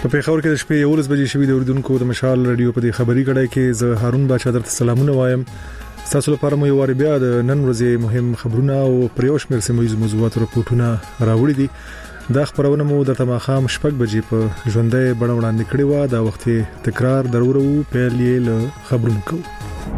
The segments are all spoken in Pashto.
په پیښور کې د شپې 11 بجې شوې د اردوونکو د مشال رادیو په خبري کړه کې زه هارون بادشاہ درته سلامونه وایم. تاسو لپاره مو یو وار بیا د نن ورځې مهم خبرونه او پریوش مرسي موضوعات راپورټونه راوړي دي. دا خبرونه مو د تماخام شپږ بجې په ژوندۍ بڼه وړاندې کړې و. دا وخت تکرار ضرورو پیل یې له خبرونو کو.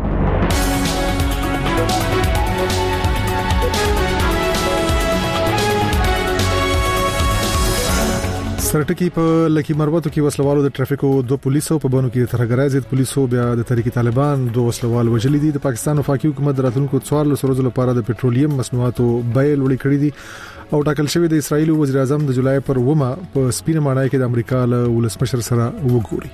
سرټکی په لکی مروتو کې وسلوالو د ټرافیکو دوه پولیسو په بانو کې ترهګرای ضد پولیسو بیا د تحریک طالبان دوه وسلوال وجلې دي. د پاکستان وفاقي حکومت راتلونکو 14 ورځې لپاره د پېټرولیم مصنوعاتو بیه لوړې کړې دي او ټاکل شوی د اسرایل وزیر اعظم د جولای پر 9 په سپینه ماڼۍ کې د امریکا له ولسمشر سره وګوري.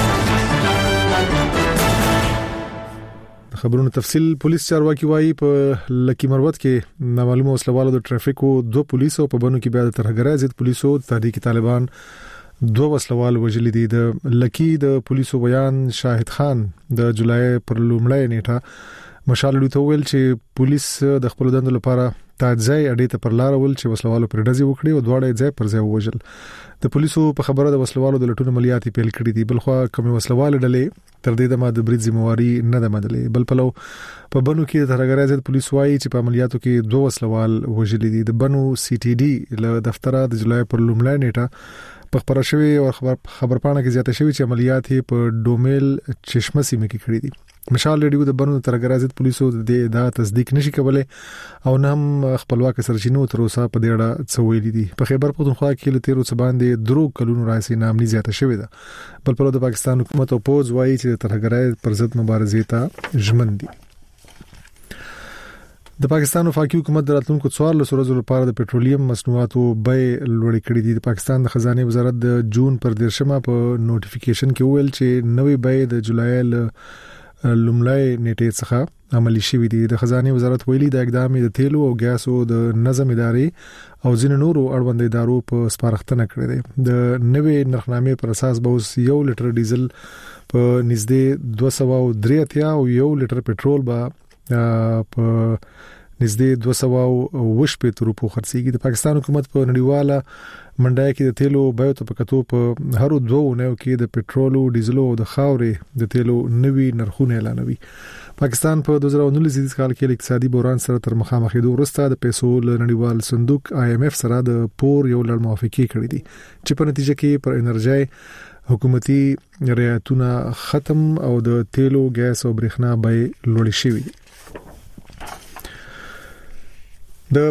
خبرونو تفصيل. پولیس چارواکي وایي په لکی مروت کې نامعلومه وسلوالو د ټرافیکو دوه پولیسو په بانو کې بیا د ترهګرای ضد پولیسو تحریک طالبان دوه وسلوال وجلې دي. د لکی د پولیسو بیان شاهد خان د جولای پر لومړۍ نیټه مشال لوي تویل چې پولیس د خپل دند لپاره تاجزای اډې ته پر لار ول چې وسلوالو پر ډزې وکړي او دواړه ځای پر ځای وژل. د پولیسو په خبره د وسلوالو د لټون عملیات پیل کړي دي. بلخو کوم وسلوال ډلې تر دې د ماده برید ذمہواری نه ده مدلې. بل پلو په بنو کې د ترهګرای ضد پولیس وایي چې په عملیاتو کې دوه وسلوال وژلي دي. د بنو سی ټي ډي له دفتره د جولای پر لومړۍ نیټه په خبره شوی او خبرپاڼه کې زیاته شوی چې عملیات په ډومیل چشمه سیمه کې کړي دي. مشال ریډیو د بنو ترهګرای ضد پولیسو د دا تصدیق نشي کولای او نه هم خپلواک سرچینو تر اوسه په دې اړه څه ویلي دي. په خیبر پختونخوا کې له 13 باندې درو کلونو راځي نامني زیاته شوی ده. بل په د پاکستان حکومت او پوز وایي چې د ترهګرای پر ضد مبارزې ته ژمن دي. د پاکستان وفاقي حکومت راتلونکو 14 ورځې لپاره د پېټرولیم مصنوعاتو بیه لوړې کړې دي. د پاکستان د خزانه وزارت د جون پر 13 په نوټیفیکیشن کې ویل چې نوې بیه د جولای لومړی نیټه څخه عملی شوې دي. د خزانه وزارت ویلي د اقدام د تیلو او ګیاسو د نظم ادارې او ځینو نورو اړوند ادارو په سپارښتنه کړې ده. د نوې نرخنامې پر اساس به 1 لیټر ډیزل په نږدې 283 او 1 لیټر پېټرول به په نږدې 220 روپو خرڅيږي. د پاکستان حکومت په نړیواله منډای کې د تیلو بیو ته پکتو په هر دوه ونیو کې د پېټرول او ډیزل او د خاورې د تیلو نوي نرخونه اعلانوي. پاکستان په 2019 کال کې اقتصادي بحران سره تر مخامخ کېدو وروسته د پیسو نړیوال صندوق IMF سره د پور یو لړ موافقه کړې دي چې په نتیجه کې پر انرژي حکومتي رعایتونه ختم او د تیلو ګیس او برېښنا بیې لوړې شوې دي. د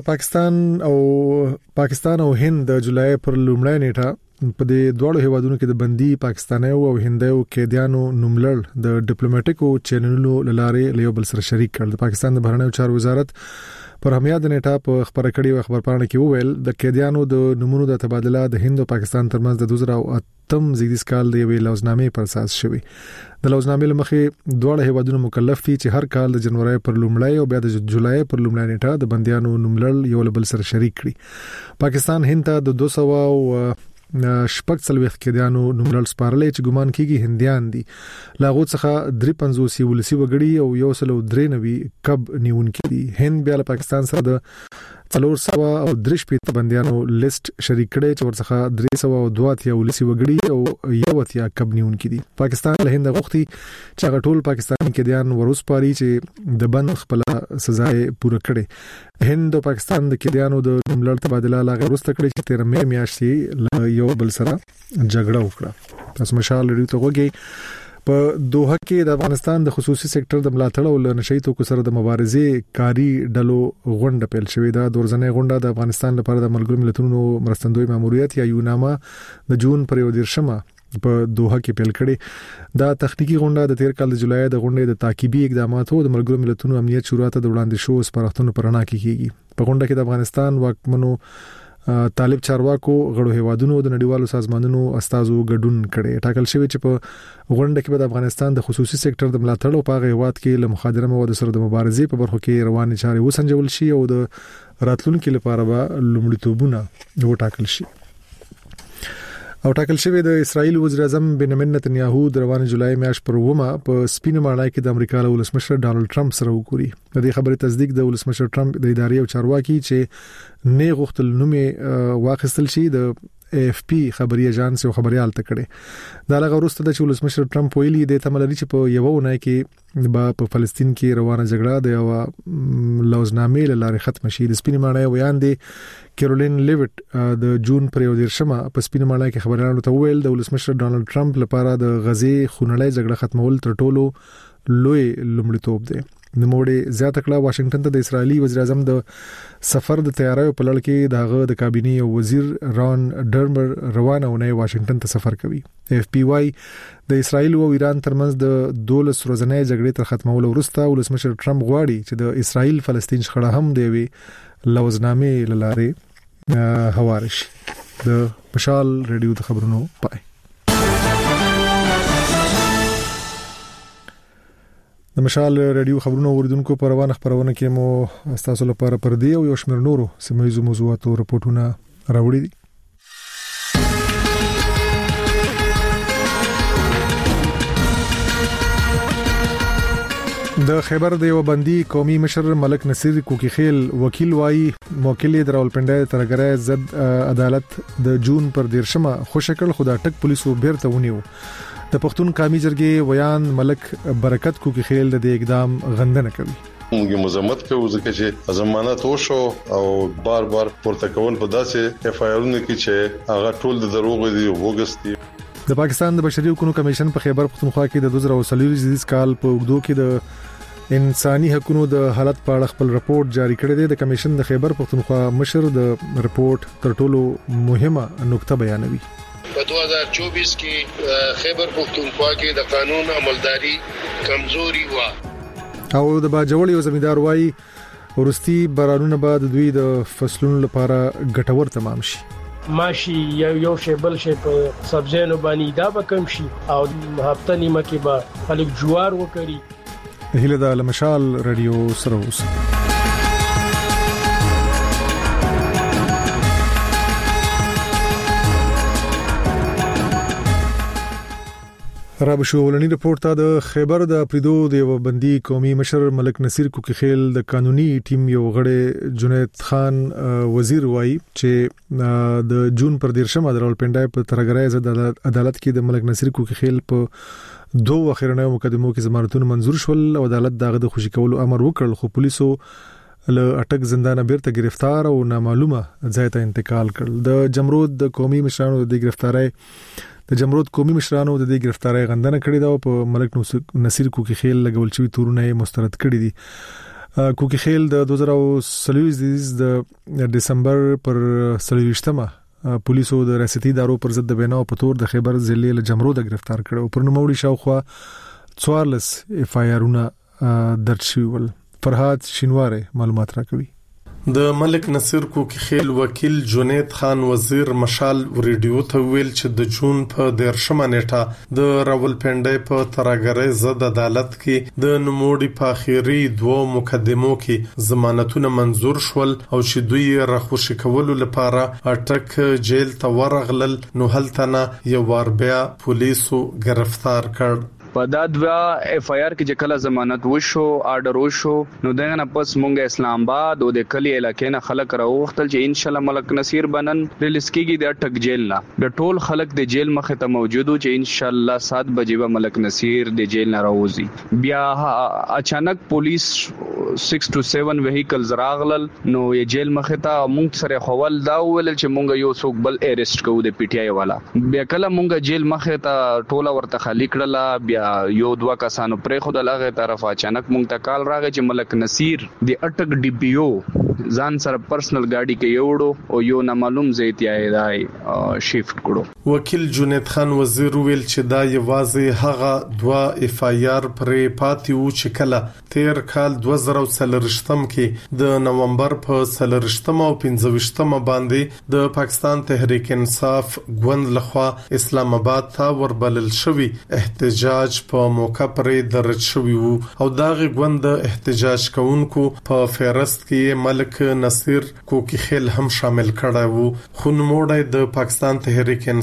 پاکستان او هند د جولای پر لومړۍ نیټه په دې دوه هیوادونو کې د بندي پاکستانیو او هندیو قیدیانو نوملړ د ډیپلوماټیکو چینلونو لارې له یو بل سره شریک کړل. د پاکستان د بهرنیو چارو وزارت پر همیاد نیټه په خبره کړې خبرپاڼه کې وویل د قیدیانو د نمونو د تبادله د هند او پاکستان ترمنځ د 2008 زیږدیز کال د یوې لوزنامې پر اساس شوی. د لوزنامې لمخې دوه هیوادونو مکلف دي چې هر کال د جنوري پر لومړۍ او بیا د جولای پر لومړۍ نیټه د بنديانو نوملړ یو بل سره شریک کړي. پاکستان هند ته د 200 شپږ څلويخ قیدیانو نوملړ سپارلې چې ګمان کیږي هندیان دي. لاغو څخه 53 ولسی وګړي او 193 کب نیونکي دي. هند بیا له پاکستان سره د 400 او 3 بنديانو لیست شریک کړي چې ورڅخه 302 ولسی وګړي او 1 کب نیونکي دي. پاکستان له هند غوښتي چې غټول پاکستاني قیدیان وروسپاري چې د بند خپل سزا پوره کړي. هند او پاکستان د قیدیانو د نوملړ تبادله لا غوښته کړي چې 13 میاشتې یو بل سره جګړه وکړه. تاسو مشال لري ته وګورئ. په دوحه کې د افغانستان د خصوصي سېکټر د ملاتړ او نشئی توکو سره د مبارزې کاری ډلو غونډه پیل شوې ده. د ورځنۍ غونډه د افغانستان لپاره د ملګرو ملتونو مرستندوی ماموریت یا یوناما د جون پر 13 په دوحه کې پیل کړي. دا تخنیکی غونډه د 13 کال د جولای د غونډې د تعقیبي اقداماتو د ملګرو ملتونو امنیت شورا ته د وړاندې شو سپارښتنو پر اړه کیږي. په غونډه کې د افغانستان واکمنو طالب چارواکو غړو هیوادونو د نړیوالو سازمانونو استازو ګډون کړي. ټاکل شوی چې په غونډه کې د افغانستان د خصوصي سېکټر د ملاتړ او په هیواد کې له مخدره موادو سره د مبارزې په برخو کې روانې چارې وسنجول شي او د راتلونکو لپاره به لومړیتوبونه وټاکل شي. او ټاکل شوی د اسرایل وزیر اعظم بنیامین نتنیاهو د روان جولای میاشت پر 9 په سپینه ماڼۍ کې د امریکا له ولسمشر ډانلډ ټرمپ سره وګوري. د دې خبرې تصدیق د ولسمشر ټرمپ د ادارې او چارواکي چې نه غوښتل نومې واخیستل شي د AFP خبري اژانس او خبريال تکړه دا لغه وروسته د ولسمشر ټرمپ ویلي د تملري چې په یو ونه کې په فلسطین کې روانه جګړه د لوزنامې لاره ختم شي. د سپینې ماڼۍ ویان دي کیرولین لیوټ د جون پر 11 په سپینې ماڼۍ کې خبرانو ته ویل د ولسمشر ډانلډ ټرمپ لپاره د غزي خونړۍ جګړه ختمول تر ټولو لوی لومړیتوب دی. د موړې زیاته کړه واشنگټن ته د اسرایلی وزیر اعظم د سفر د تیاریو په لړ کې دغه د کابینه او وزیر ران ډرمر روانه ونه واشنگټن ته سفر کوي. FPY د اسرایل او ایران ترمنځ د 12 ورځې جګړې تر ختمولو وروسته ولسمشر ټرمپ غواړي چې د اسرایل فلسطین شخړه هم دی وی لوزنامې لاره هوارش. د مشال رادیو د خبرونو پای. د مشال رادیو خبرونو اوریدونکو په روانه خبرونه کې مو تاسو لپاره پر دی او یو شمېر نورو سیمایي موضوعاتو راپورټونه راوړي دي. د خیبر د یو بندي قومي مشر ملک نصیر کوکیخیل وکیل وایي موکل د راولپنډای ترګره زد عدالت د جون پر 13 خوشکل خدا ټک پولیسو بیرته ونیو. د پښتون قومي جرګې ویان ملک برکت کوکیخیل د اقدام غندنه کوي. موږ مزمت کوو ځکه چې ضمانت وشو او بار بار پورته کول په داسې FIR-ونه کې چې هغه ټول د دروغ دي او وګستي. د پاکستان د بشري حقوقو کمیشن په خیبر پختونخوا کې د 2023 کال په وګړو کې د انساني حقوقو د حالت په اړه خپل راپورټ جاری کړی دی. د کمیشن د خیبر پختونخوا مشر د راپورټ تر ټولو مهمه نقطه بیانوي. په 2024 کې خیبر پختونخوا کې د قانون عملداري کمزوري و او د باجوړ یو زمیندار وایي ورستي بارانونه بعد دوی د فصلونو لپاره ګټور تمام شي. ماشي یو شی بل شی په سبزیانو باندې دا به کم شي او هفته نیمه کې به خلک جوار وکړي. هله د مشال رادیو سره اوس رابشو ولنی رپورت ته د خیبر د پریدو د یو بندي قومي مشر ملک نصیر کوکیخیل د قانوني ټیم یو غړی جنید خان وزیر وایي چې د جون پر 13 د راولپنډای په ترګره زد عدالت کې د ملک نصیر کوکیخیل په دوه اخرنۍ مقدمو کې ضمانتونه منزور شول او عدالت دغه د خوشی کولو امر وکړ خو پولیسو له اٹک زندانه بیرته گرفتار او نامعلومه ځای ته انتقال کړل. د جمرود د قومي مشرانو د گرفتاری د جمرود قومي مشرانو د دې گرفتاری غندنه کړې ده او په ملک نصیر کوکیخیل لګول شوی تورونه مسترد کړی دي. کوکیخیل د 2023 د ډسمبر پر 23 پولیسو د ریاستي ادارو پر ضد د بیناو په تور د خیبر ضلع له جمرود گرفتار کړو. پر نوموړي شاوخوا 14 FIR-ونه درج شول. فرهاد شینواره معلومات راکوي. د ملک نصیر کوکیخیل وکیل جنید خان وزیر مشال ریډیو ته ویل چې د جون په 13 نیټه د راولپنډای په ترګره زد عدالت کې د نوموړي په اخیری دوه مقدمو کې ضمانتونه منزور شول او چې دوی راخوشي کولو لپاره اټک جیل ته ورغلل نو هلته یو وار بیا پولیسو گرفتار کړ. په دا دوا FIR کې چې کله ضمانت وشو آرډر وشو نو دغه نه پس مونږ اسلام آباد او د کلی علاقې نه خلک راوختل چې ان شاء الله ملک نصیر بنن ریلیز کیږي د ټک جیل نه د ټول خلک د جیل مخه ته موجودو چې ان شاء الله 7 بجې به ملک نصیر د جیل نه راوځي. بیا اچانک پولیس 6 to 7 وهیکلز راغلل نو یې جیل مخه ته مونږ سره خول دا ول چې مونږ یو څوک بل اریسټ کوو د PTI والا. بیا کله مونږ جیل مخه ته ټوله ورته خالی کړل. بیا یو دوا کسانو پرې خود لغه طرف اچانک مونږ ته کال راغی چې ملک نصیر د اٹک DPO ځان سره پرسنل گاډي کې یوړو او یو نامعلوم ځای ته دی شیفت کړو. وکیل جنید خان وزیر ویل چې دا یوازې هغه دوا FIR پرې پاتې وو چې کله تیر کال 2023 کې د نومبر په 23 او 25 باندې د پاکستان تحریک انصاف ګوند لخوا اسلام آباد ته وربلل شوی احتجاج په موقع پرې درج شوی وو او داغه ګوند احتجاج کوونکو په فهرست کې ملک نصیر کوکیخیل هم شامل کړه وو. خو نوموړی د پاکستان تحریک انصاف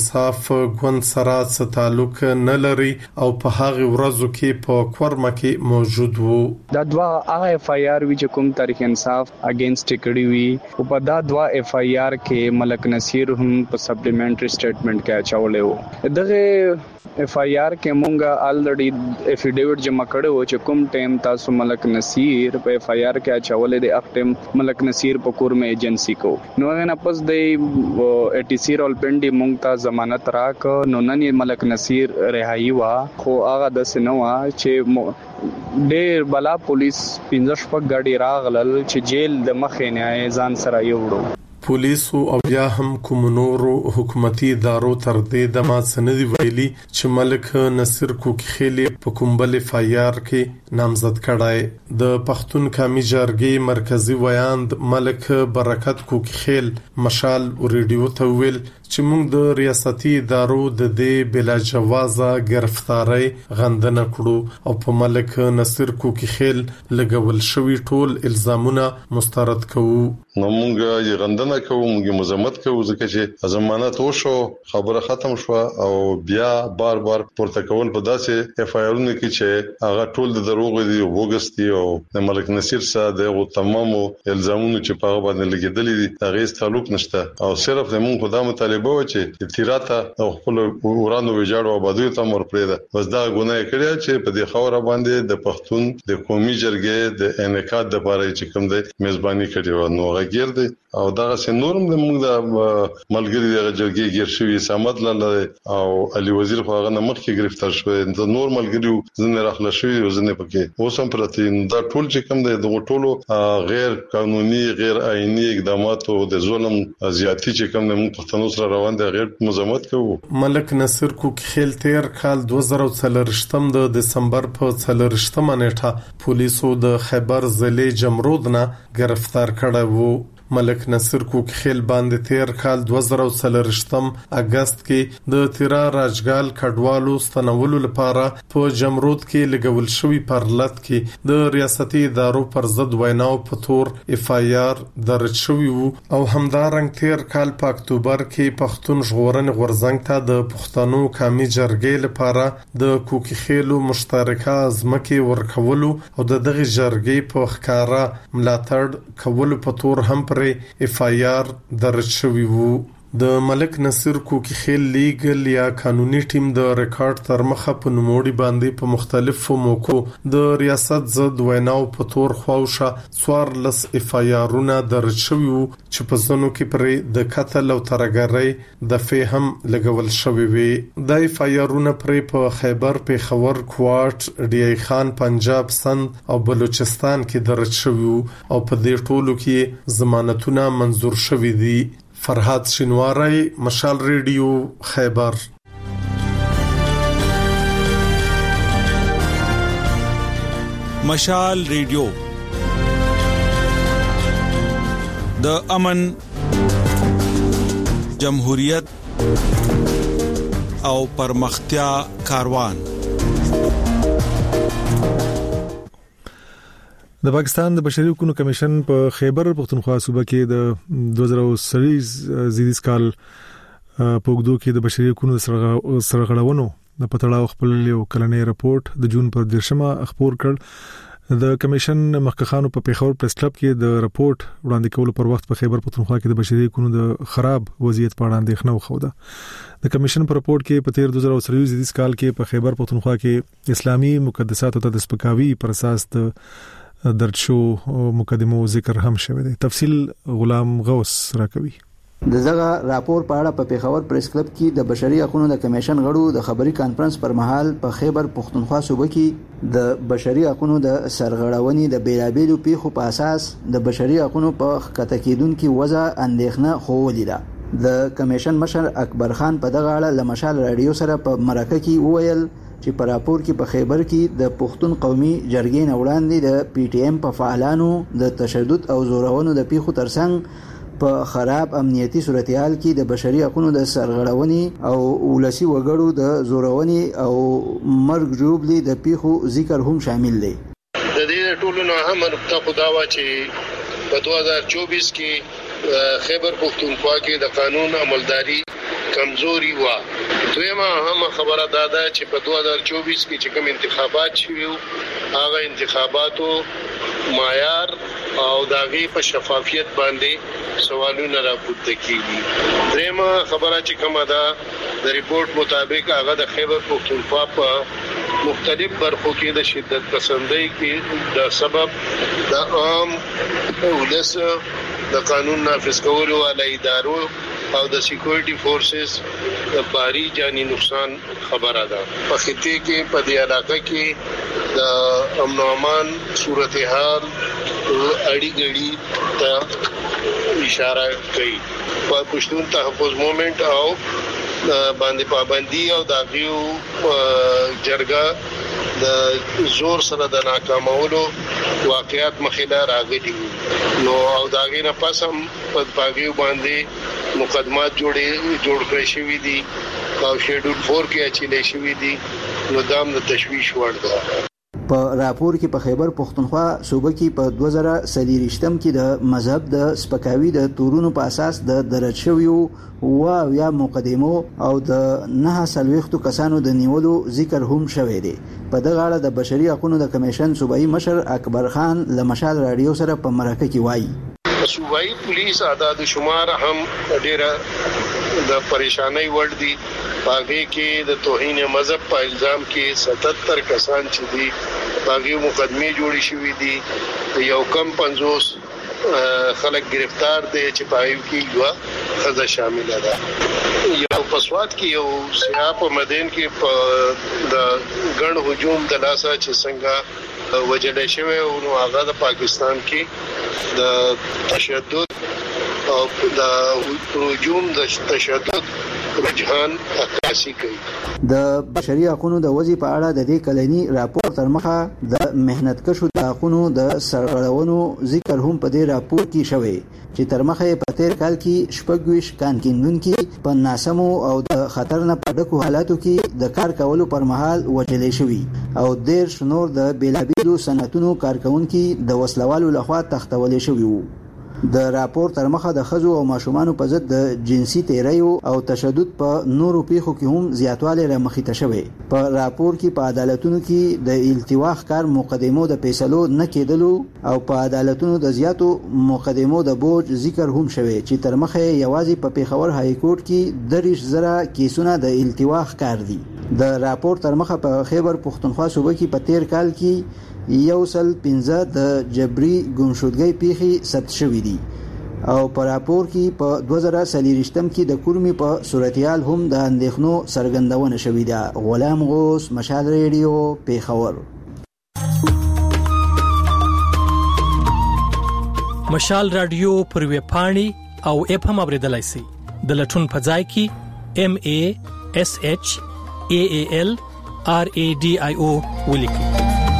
انصاف ګوند سره څه تعلق نه لري او په هغه ورځو کې په کورمه کې موجود وو. دا دوا اف آی آر وی چې کوم تاریخ انصاف اگینست کړي وی او په دا دوا اف آی آر کې ملک نصیر هم په سپلیمنټری سټیټمنټ کې اچولې وو. دغه اف آی آر کې مونږه الریډي افیډیویټ جمع کړو چې کوم ټیم تاسو ملک نصیر په اف آی آر کې اچولې د اختم ملک نصیر په کور میں ایجنسی کو نو نه پس د ای ټی سی رولپنډي مونږ ته ضمانت راک نو نن ملک نصیر رهایی وا خو هغه د سنوا چې ډېر بلا پولیس 15 شپږ غاډي راغلل چې جیل د مخې نه ځان سره یوړو. پولیسو او بیا هم کوم نورو حکومتي ادارو تر دې د ما سندي ویلي چې ملک نصیر کوکخیل په کومبل فایار کې نامزد کړای. د پښتون قومي جرګې مرکزی ویاند ملک برکت کوکخیل مشال ریډیو ته ویل چې موږ د ریاستي ادارو د دې بلا جوازه گرفتاری غندنه کړو او په ملک نصیر کوکخیل لګول شوی ټول الزامونه مسترد کوو. نو موږ یې غندنه کوو، موږ مزمت کوو ځکه چې ضمانت وشو، خبره ختم شو او بیا بار پورته کول په داسې اف آی آرونو کې چې هغه ټول د دروغ دي او وګستي او د ملک نصیر سره د تمامو الزامونو چې په هغه باندې لګیدلې دي هغه تعلق نشته او صرف موږ په دامه طالبو چې تیراته او خپل ورانو ویجاړو آبادی ته مور پرېده بس دا ګناه کړی چې په دې خوره باندې د پښتون د قومي جرګې د انعقاد د لپاره چې کوم دی میزبانی کړی و نو غیر دی او دا نورم د موږ د ملګری د جرګې گیر شوی سمد لاله او علي وزیر خو هغه مخکې گرفتار شوی د نور ملګریو ځنه راخلا شوی او ځنه پکې اوسم پرته دا ټول چې کوم دی د ټولو غیر قانوني غیر آئینی اقدامات او د ظلم زیاتی چې کوم د پښتنو سره روان دي غیر مزمت کوو. ملک نصیر کوکخیل تیر کال 2023 د دسمبر په 23 نیټه پولیسو د خیبر ضلع جمرود نه گرفتار کړی وو. ملک نصیر کوکخیل باندې تیر کال 2023 اگست کې د تیرا راجګال کډوالو ستنولو لپاره په جمرود کې لګول شوی پرلط کې د ریاستي ادارو پر ضد ویناو په تور اف آی آر درج شوی وو او همدارنګ تیر کال په اکتوبر کې پښتون ژغورنې غورځنګ ته د پښتنو قومي جرګې لپاره د کوکخیلو مشترکه ازمکه ورکولو او د دغه جرګې په ښکارا ملاتړ کولو په تور هم اف آی آر درج شوی وو. د ملک نصیر کوکخیل لیګل یا قانوني ټیم د ریکارډ تر مخه په نوموړي باندې په مختلفو موکو د ریاست ضد ویناو په تور خواوشه 14 اف آی آرونه درج شوی وو چې په ځنو کې پر د قتل او ترګرۍ د فهم لګول شوی وي. د اف آی آرونه پر په خیبر پیښور کوټ ډی ای خان پنجاب سند او بلوچستان کې درج شوی وو او په دې ټولو کې ضمانتونه منظور شوی دي. فرحات شینواری، مشال ریډیو، خیبر. مشال ریډیو د امن، جمهوریت او پرمختیا کاروان. د پاکستان د بشري حقوقو کمیشن په خیبر پختونخوا صوبه کې د 2023 زیدیز کال په وګړو کې د بشري حقوقو سرغړونو د پټړاو خپل یو کلنې راپورټ د جون پر 10مه خبر کړ. د کمیشن مخکخانو په پیښور پریس کلب کې د راپورټ وړاندې کولو پر وخت په خیبر پختونخوا کې د بشري حقوقو د خراب وضعیت په اړه اندېښنه وخوده. د کمیشن په راپورټ کې په تیر 2023 زیدیز کال کې په خیبر پختونخوا کې اسلامي مقدساتو ته د سپکاوي پر اساس د درد شو مقدمو ذکر هم شوی دی. تفصیل غلام غوث راکوي. دغه راپور په اړه په پیښور پریس کلب کې د بشري حقوقو د کمیشن غړو د خبري کانفرنس پر مهال په خیبر پختونخوا صوبه کې د بشري حقوقو د سرغړونې د بیلابېلو پیښو په اساس د بشري حقوقو په خطا کېدونکو وضع اندېښنه خوولې ده. د کمیشن مشر اکبر خان په دغه اړه لمشال رادیو سره په مرکه کې وویل چې په راپور کې په خیبر کې د پښتون قومي جرګې نه وړاندې د پی ټی ایم په فعالانو د تشدد او زورونو د پیښو ترڅنګ په خراب امنیتي صورتحال کې د بشري حقوقو د سرغړونې او ولسی وګړو د زورونې او مرګ ژوبلي د پیښو ذکر هم شامل دی. د دې ټولو نه هم نقطه خدا وا چې په 2024 کې خیبر پختونخوا کې د قانون عملداري کمزوري و. دویمه هم خبره ده چې په 2024 کې چې کوم انتخابات شوي هغه انتخاباتو معیار او داغي په شفافیت باندې سوالونه راپورته کیږي. دریمه خبره چې کومه ده د ریپورت مطابق هغه د خیبر پختونخوا په مختلف برخو کې د شدت پسندۍ کې د سبب د عام ولس د قانون نافذ کولو علی ادارو او د سکیورټي فورسز د باری جانی نقصان خبره ده. په خطه کې په دې علاقه کې د امن او امان صورتحال اړي ګړي ته اشاره کوي. په پښتون تحفظ موومېنټ او باندې پابندي او داغیو جرګه د زور سره د ناکامولو واقعیت مخېله راغلي نو او داغې نه پس هم په باغیو باندې مقدمات جوړ کړی شوی دي او شیډول 4 کې اچولې شوی دي نو دام د تشویش وړ ده. په راپور کې په خیبر پختونخوا صوبه کې په 2023 کې د مذهب د سپکاوي د تورونو په اساس د درج شویو او یا مقدمو او د 9 کسانو د نیولو ذکر هم شوی دی. په دغه اړه د بشري حقوقو د کمیشن صوبایي مشر اکبر خان لمشال رادیو سره په مرکه کې وایي صوبایي پولیس اعداد شمار هم ډیره د پریشانای وړ دي. باغې کې د توهین مذهب په الزام کې 77 کسان چې دي باغې مقدمه جوړې شوې دي. یو کم 50 خلک گرفتار دي چې پایو کې یو خزه شامل ده. یو پسوات کې یو سیاه په مدین کې په د ګڼ هجوم د لاسه چې څنګه وجلې شوی او نو هغه د پاکستان کې د تشدد او د هجوم د تشدد رجحان عکاسي کوي. د بشري حقوقو د وضعیت په اړه د دې کلنی راپور تر مخه د مهنت کشو د حقوقو د سرغړونو ذکر هم په دې راپور کې شوی چې تر مخه په تیر کال کې شپږويش کانکیندونکو په ناسمو او د خطر نه پډکو حالاتو کې د کار کولو پر مهال وجلې شوی او ډیر شنور د بیلابیلو صنعتونو کارکونکو د وسلوالو لخوا تختولې شوی وو. د راپور تر مخه د خزو او ماشومان په ضد د جنسي تیریو او تشدد په نورو پیښو کې هم زیاتوالی رامخې ته شوی. په راپور کې په عدالتونو کې د التواخ کار مقدمو د فیصلو نه کېدلو او په عدالتونو د زیاتو مقدمو د بوج ذکر هم شوی چې تر مخه یوازې په پیښور های کورټ کې 30,000 کیسونه د التواخ کار دي. د راپور تر مخه په خیبر پختونخوا صوبه کې په تیر کال کې 115 د جبري ګمشودګۍ پیښې ثبت شوې دي او په راپور کې په 2023 کې د کورمي په صورتحال هم د اندېښنو څرګندونه شوې ده. غلام غوث، مشال ریډیو، پیښور. مشال رادیو پر ویب پاڼې او اپ هم اوریدلای شئ. د لټون په ځای کې MASHALRADIO ولیکئ.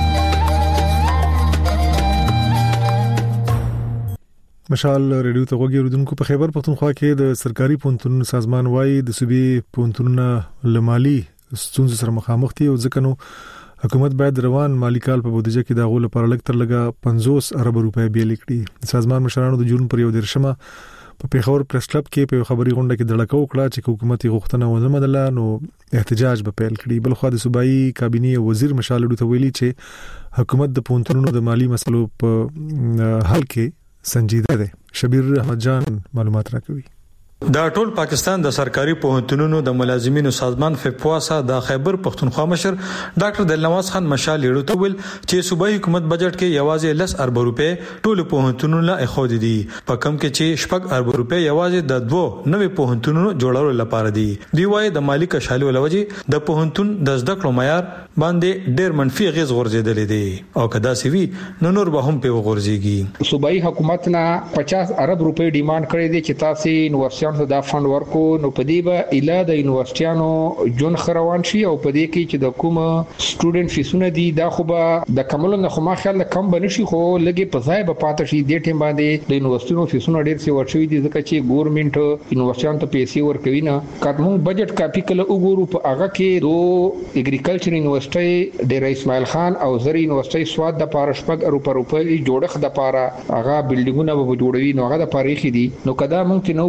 مشال ریډیو ته وګورئ. ردوونکو په خیبر پختونخوا کې د سرکاري پونتونو سازمان وايي د صوبې پونتونو لمالي ستونزې سره مخامخ دي او ځکه نو حکومت باید روان مالی کال په بودیجه کې د غول پر لګ تر لګه 50 ارب روپۍ بیل کړي. سازمان مشرانو د جون پر یو درشمه په پیښور پریس کلب کې په خبري غونډه کې دړکه وکړه چې حکومت غوښتنه ونه منله نو احتجاج به پیل کړي. بل خو د صوبایي کابینه وزیر مشال ریډیو ته ویلي چې حکومت د پونتونو د مالی مسلو په حل کې سنجیده ده. شبیر احمد جان معلومات راکوي. دا ټول پاکستان د سرکاري پوهنتونونو د ملازمینو سازمان فپواسا د خیبر پختونخوا مشر ډاکټر دلنواز خان مشال لیړو ته ویل چې صوبایي حکومت بجټ کې یوازې 10 ارب روپے ټول پوهنتونونو له اخود دي په کم کې چې 6 ارب روپے یوازې د 2 نوې پوهنتونونو جوړولو لپاره دي. دی وايي د مالی کشالي ولوجي د پوهنتون د زده کړو معیار باندې ډېر منفي غیز غورځیدل دي او کدا سی وی نور به هم په غورځيږي. صوبایي حکومت نه 50 ارب روپے ډیماند کړی دي چې تاسو یونیورسيټي دا فند ورکو نو پدې به اله د یونیورسيټانو جون خروان شي او پدې کې چې د کوم سټوډنټ فیسونه دي دا خو به د کمل نه خو ما خیال کم بنشي خو لګي په ځای به پاتې شي د ټیم باندې د یونیورسيټونو فیسونه ډېر سی ورشوي دي ځکه چې ګورنمنت یونیورسيټانو ته پیسې ورکوي نه کارمو بجټ کاپی کله وګورو په هغه کې دو اګریکلچر یونیورسيټي ډېر اسماعیل خان او زری یونیورسيټي سواد د پارشپک روپۍ جوړخ د پاره هغه بلډینګونه به جوړوي نو هغه د پاریخي دي نو کدا مونږ چې نو بسونه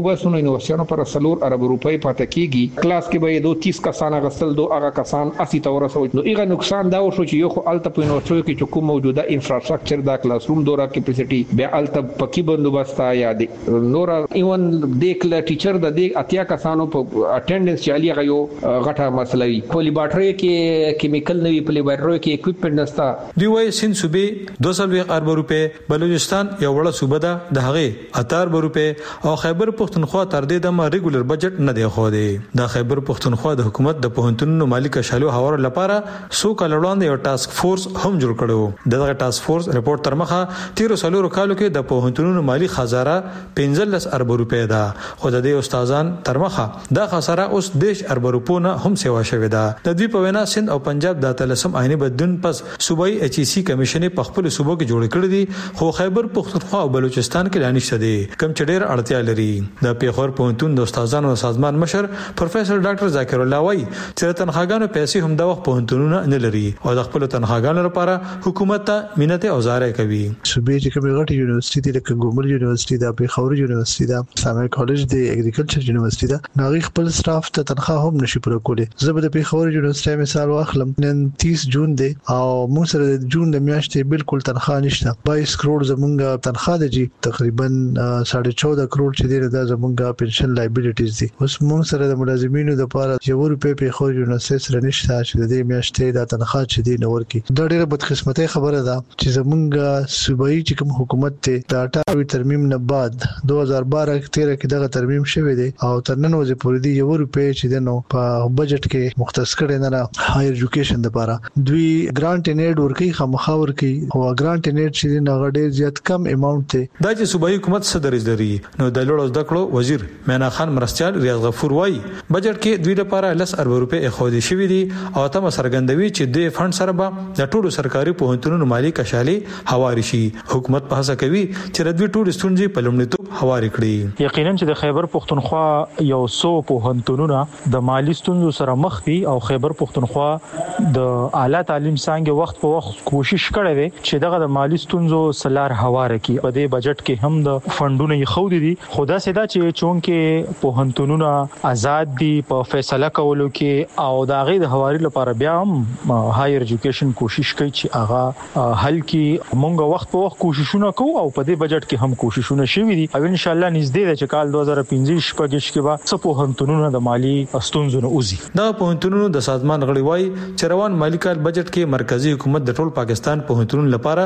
یونیورسيانو پر 4 ارب روپۍ پاتې کیږي کلاس کې به 30 کسان غسل دو هغه کسان 80 تور سو نو ایغه نقصان دا وشو چې یو خو الته په یونیورسيټي کې چې کوم موجوده انفراستراکچر دا کلاس روم دورا کیپاسټي بیا الته پکی بندوبست یا د نور ایون د کلا ټیچر د اتیا کسانو په اټینډنس چالي غيو غټه مسله وي په لیبارټري کې کیمیکل نوي په لیبارټري کې اکوپمنټ نستا دی وای سین صوبې 200 ارب روپے بلوچستان یو وړه صوبه ده د هغه 8 ارب روپے او خیبر پختونخوا تر دې د ریګولر بجټ نه دی خو دی د خیبر پختونخوا د حکومت د پوهنتونونو مالی کشالو حواله لپاره سو کال وړاندې یو ټاسک فورس هم جوړ کړو دغه ټاسک فورس رپورت تر مخه 13 کالو کې د پوهنتونونو مالی خزانه 15 ارب روپے ده خو د دې استادان تر مخه دا خساره اوس 10 ارب روپو نه هم سیوا شوې ده د دوی په وینا سند او پنجاب د تلسم عیني بدون پس صوبایي ایچ ای سی کمیشن په خپل صوبو کې جوړ کړی دي خو خیبر پختونخوا او بلوچستان کې لانشته دي کم چډیر اړتیا لري د پیښور پوهنتون د استادانو سازمان مشر پروفیسور ډاکټر ذاکر الله وای چې تنخواګانو پیسې هم د وخت پوهنتونونه نه لري او د خپل تنخواګانو لپاره حکومت ته مينته اوزاره کوي صوبې چې کومه غټ یونیورسيټي د ګومل یونیورسيټي د پیښور یونیورسيټي د سامي کالج د اګریکلچر یونیورسيټي د ناغي خپل سټاف ته تنخواه هم نشي پوره کولی زه د پیښور یونیورسيټي مثال واخلم نن 30 جون دی او موږ سره د جون د میاشتې بالکل تنخواه نشته 22 کروڑ زمونږه تنخواه دی تقریبا 14.5 کروڑ چې دی د زمونږه پنشن لایبیلیټیز دي اوس موږ سره د ملازمینو د لپاره یو روپې پیښور یونیورسيټي سره نشته چې د دې میاشتې د تنخواه چې دی نور کی دا ډیره بدقسمتي خبره ده چې زمونږه صوبایي چې کوم حکومت ته د 18 ترمیم نه بعد 2012-13 کې دغه ترمیم شوی دی او تر نن ورځې پورې دی یو روپې چې دنو په بجټ کې مختص کړي نه هایر ایجوکیشن لپاره دوی ګرانټ ان ایډ ورکي خامخا ورکي او ګرانټ ان ایډ چې نه غډیر زیات کم اماونټ ته دا چې صوبایي حکومت صدر لري نو د لوړ زده کړو وزیر مینا خان مرستيال ریاض غفور وای بجټ کې دوی لپاره 10 ارب روپے اخودي شوی دي او تم سرګندوي چې د فند سره به د ټولو سرکاري پوهنتونونو مالی کشالي حواله شي حکومت په هڅه کوي چې د دوی ټول ستونزې په لومړیتوب حواله کړي یقینا چې د خیبر پختونخوا یو سو پوهنتونونه د مالی ستونزو سره مخ دي او خیبر پختونخوا د اعلی تعلیم څنګه وخت په وخت کوشش کړي دي چې دغه د مالی ستونزو سلار حواله کړي په دې بجټ کې هم د فندونو یې خو دي خدا سدا چې چونکه پوهنتونونه آزاد دي په فیصله کولو کې او د هغه د حواله لپاره بیا هم هایر ایجوکیشن کوشش کوي چې هغه حل کې مونږ وخت په وخت کوششونه کوو او په دې بجټ کې هم کوششونه شوي دي او ان شاء الله نږدې ده چې کال 2015 شپږ کې به څه پوهنتونونه د مالی ستونزو نه اوزي دا پوهنتونونو د سازمان غړي وای چې روان مالی کال بجټ کې مرکزی حکومت د ټول پاکستان پوهنتونونو لپاره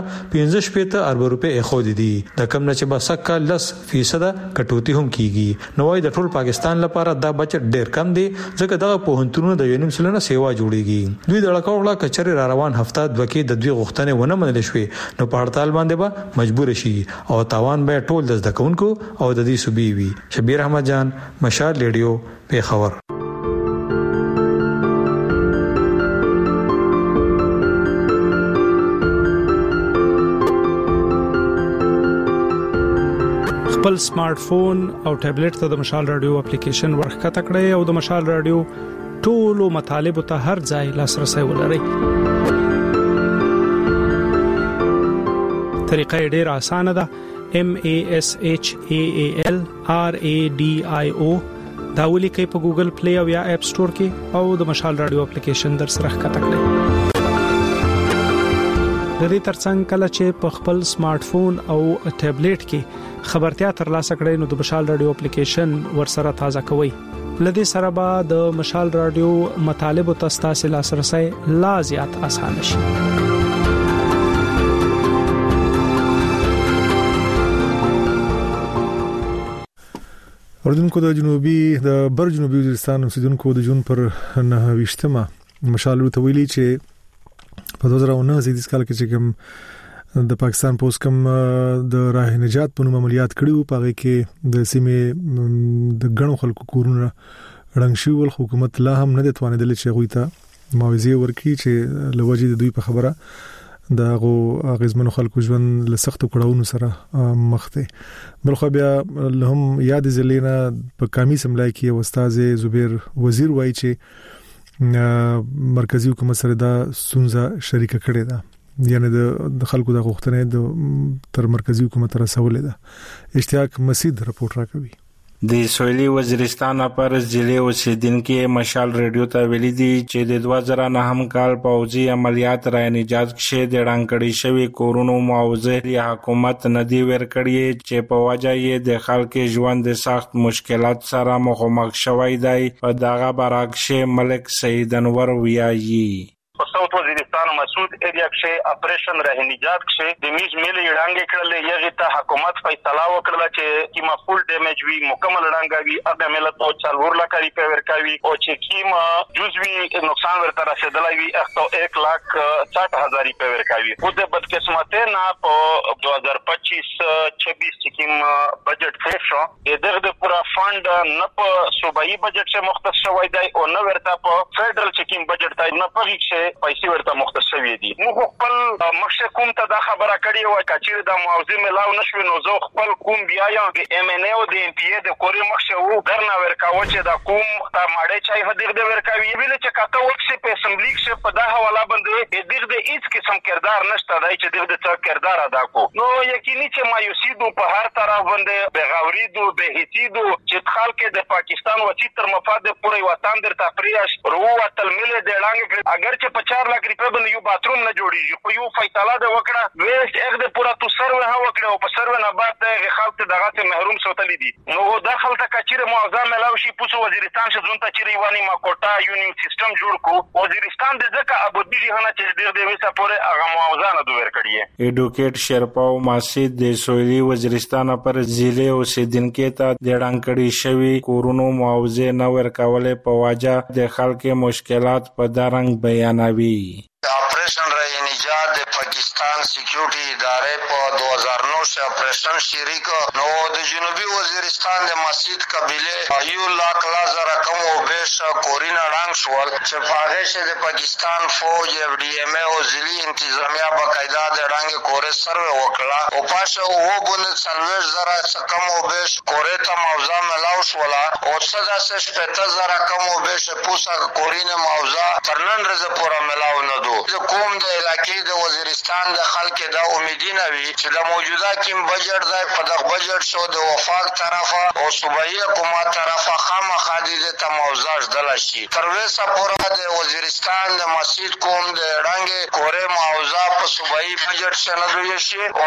15 ارب روپے اخودي دي د کم نه چې به سکه 10% کټوتی هم کیږي نو وای د ټول پاکستان لپاره دا بجټ ډیر کم دی ځکه دا پوهنتونونو د یونیم سلنه سیوا جوړیږي دوی د لکوړه کچري را روان هفته دوکې د دوی غوښتنې ونه منل شوې نو په هړتال باندې به مجبور شي او تاوان به ټول د ځدکونکو او د دې صوبې وي شبیر احمد جان مشال ریډیو پیښور خپل سمارټ فون او ټابلیټ ته د مشال رادیو اپلیکیشن ورخکته کړئ او د مشال رادیو ټولو مطالب ته هر ځای لاسرسي ولرئ طریقه ډېره اسانه ده MASHAAL RADIO دا ولیکئ په ګوګل پلی او یا اپ سٹور کې او د مشال رادیو اپلیکیشن در سره ښکته کړئ د دې ترڅنګ کله چې په خپل سمارټ فون او ټابلیټ کې خبرتیا ترلاسه کړئ نو د مشال رادیو اپلیکیشن ورسره تازه کوئ لدې سره به د مشال رادیو مطالب او تاسو لاسرسي لا زیات آسان شي اردوونکو د جنوبي وزیرستان اوسیدونکو د جون پر 9 مشال ته ویلي چې په 2019 کال کې چې کوم د پاکستان پوس کم د راه نجات په نوم عملیات کړیو پاره کې د سیمه د غنو خلکو کورونه رنګ شو حکومت لا هم نه توانیدل چې غوي ته معاوضه ورکړي چې لوجي د دوی په خبره د غزمنو خلکو ژوند له سخت کړهونو سره مخ ته بلخو بیا هم یاد زلینا په کامی سملای کې استاد زبیر وزیر وای چې مرکزی حکومت سره دا سونزه شریک کړي ده یعنی د خلکو د غوښتنې د تر مرکزی حکومت رسولې ده اشتیاق مسید رپورت راکوي د سویلي وزیرستان پر ضلع اوسیدونکو مشال ریډیو ته ویلي دي چې د 2009 کال پوځي عملیات را نجات کې د ډانکړی شوی کورونو معاوضه یا حکومت ندی ورکړي چې په وجه یې د خلکو ژوند د سخت مشکلات سره مخامخ شوی دی. په دغه برعکس ملک سید انور ویایي صوت وزیرستان مسعود ایریا کې اپریشن راه نجات کې د میز ملي ډانګې کړل یغه ته حکومت فیصله وکړه چې کیما فول ډیمیج وی مکمل ډانګوي هغه ملت او 4 لک روپے ورکوي او چې کیما جزوی نقصان ورته رسیدلای وي 1,60,000 روپے ورکوي. خو د بدقسمته نه په 2025-26 کې کیما بجټ فیش شو دغه پورا فند نه په صوبایي بجټ څخه مختص شوی دی او نه ورته په فدرال چې کیم بجټ ته نه پغی پیسې ورته مختص شوی دي. موږ خپل مخشه کوم ته دا خبره کړې و چې د معاوضه ملاو نشو نو زه خپل کوم بیا یم د ام ان ای او د ام پی ای د کوري مخشه وو درنه ورکاو چې دا کوم تا ماړې چای هدیغ د ورکاوي ویل چې کاته وکسه په اسمبلی کې په دا حواله باندې دغه د هیڅ قسم کردار نشته دی چې دغه د څه کردار ادا کو. نو یقیني چې مایوسی دو په هر طرف باندې بغاوری دو بهیتی دو چې خلک د پاکستان وچی تر مفاد پورې وطن در تفریش رو وتل مل د لاندې اگر چې 4 لک روپے باندې یو باتروم نه جوړیږي خو یو فیصله ده وکړه ویسټ اګ د پورا تو سرو ها وکړه او په سرو نه بعد د خلک دغه ته محروم سوتلی دي. نو داخل ته کچره معاوضه ملاوي شي پوسو وزیرستان څخه ځون ته چیرې وانی ما کوټا یونین سیستم جوړ کو وزیرستان د ځکه ابودی هنه چې د وسه پورې هغه معاوضه نه دوی ورکړي. ایډوکیټ شرپاو ماسید د سویلي وزیرستان پر ضلع اوسیدونکو ته د ډانکړی شوی کورونو معاوضه نه ورکولې په وجه د خلکو مشکلات په دارنګ بیانوي. Operation रही निजात दे पाकिस्तान सिक्योरिटी इदारे पर 2009 से ऑपरेशन शरीक नो द जनूबी वजीरिस्तान दे मस्जिद कबीले यू लाख लाजर रकम ओ बेश कोरिना डांग शवल चपागे से दे पाकिस्तान फौज एफडीएमए ओ जिली इंतजामिया बकायदा दे डांगे कोरे सर्वे वकला ओ पाशे ओ बुंद सलवेज जरा कम ओ बेश कोरे ता मौजा मलाउश वला ओ सदा से 70,000 रकम ओ बेश पूसा कोरिना मौजा तरनन रजे पूरा मलाउ न दो कोम د علاقې د وزیرستان د خلک د امیدینه وی چې د موجوده کیم بجټ د پدغ بجټ شو د وفاق طرفه او صوبایي حکومت طرفه خامخا د تموزاج دلشي تر وسه پورا د وزیرستان د مسجد کوم د رنګ کورې معاوضه په صوبایي بجټ سره دوی شي او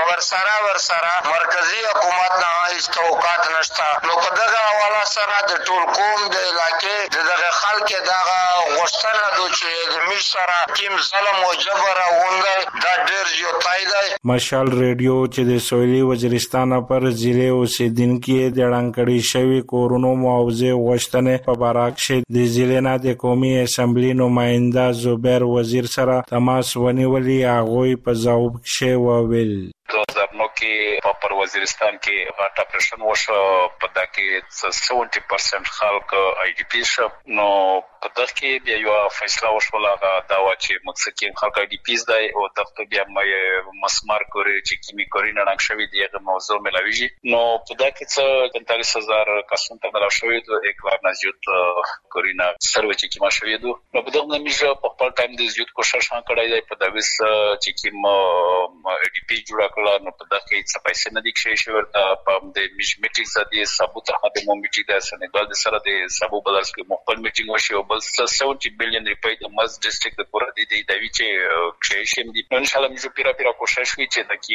ورسره مرکزی حکومت نه هیڅ توقعات نشته. نو په دغه حواله سره د ټول قوم د علاقې دغه خلک دغه غوښتنه دوی چې د مشره کیم ظلم او جبر غونډه دا ډېر جوړای دی. مشال ریډیو چې د سویلي وزیرستان پر ضلع اوسیدونکو د ډانکړی شوی کورونو معاوضه غوښتنه په برعکس د ضلع نه د قومي اسمبلی نماینده زبیر وزیر سره تماس ونیولي هغه په ځواب کې وویل 2009 کې په وزیرستان کې غاټ اپریشن وشو په دا کې 70% خلک آی ډی پی شو. نو په دغه کې بیا یو فیصله وشوله دا و چې مکسکین خلک آی ډی پیز دی او دغه بیا مې مسمار کوي چې کیمی کوي نه شوی دی هغه موضوع ملاویږي. نو په دا کې څه 45,000 کسان ته ملاو شوی دی یک بار نزیوت کورینا سروي چې کیما شوی دی. نو په دغه نمیجه په خپل ټایم د زیوت کوشش کړی دی په دغه چې کیم آی ډی پی جوړ کړل. نو په دغه کې څه پیسې نه دي کې شوی ورته په د میټینګ زدي ثبوت هغه مو میټینګ د سنګال د سره د سبو بدل کې مخبل میټینګ وشي او بل 70 بلین روپۍ د مز ډیسټریکټ د پورا د دوی چې کریشن دي. ان شاء الله موږ پیرا کوشش وکړو چې د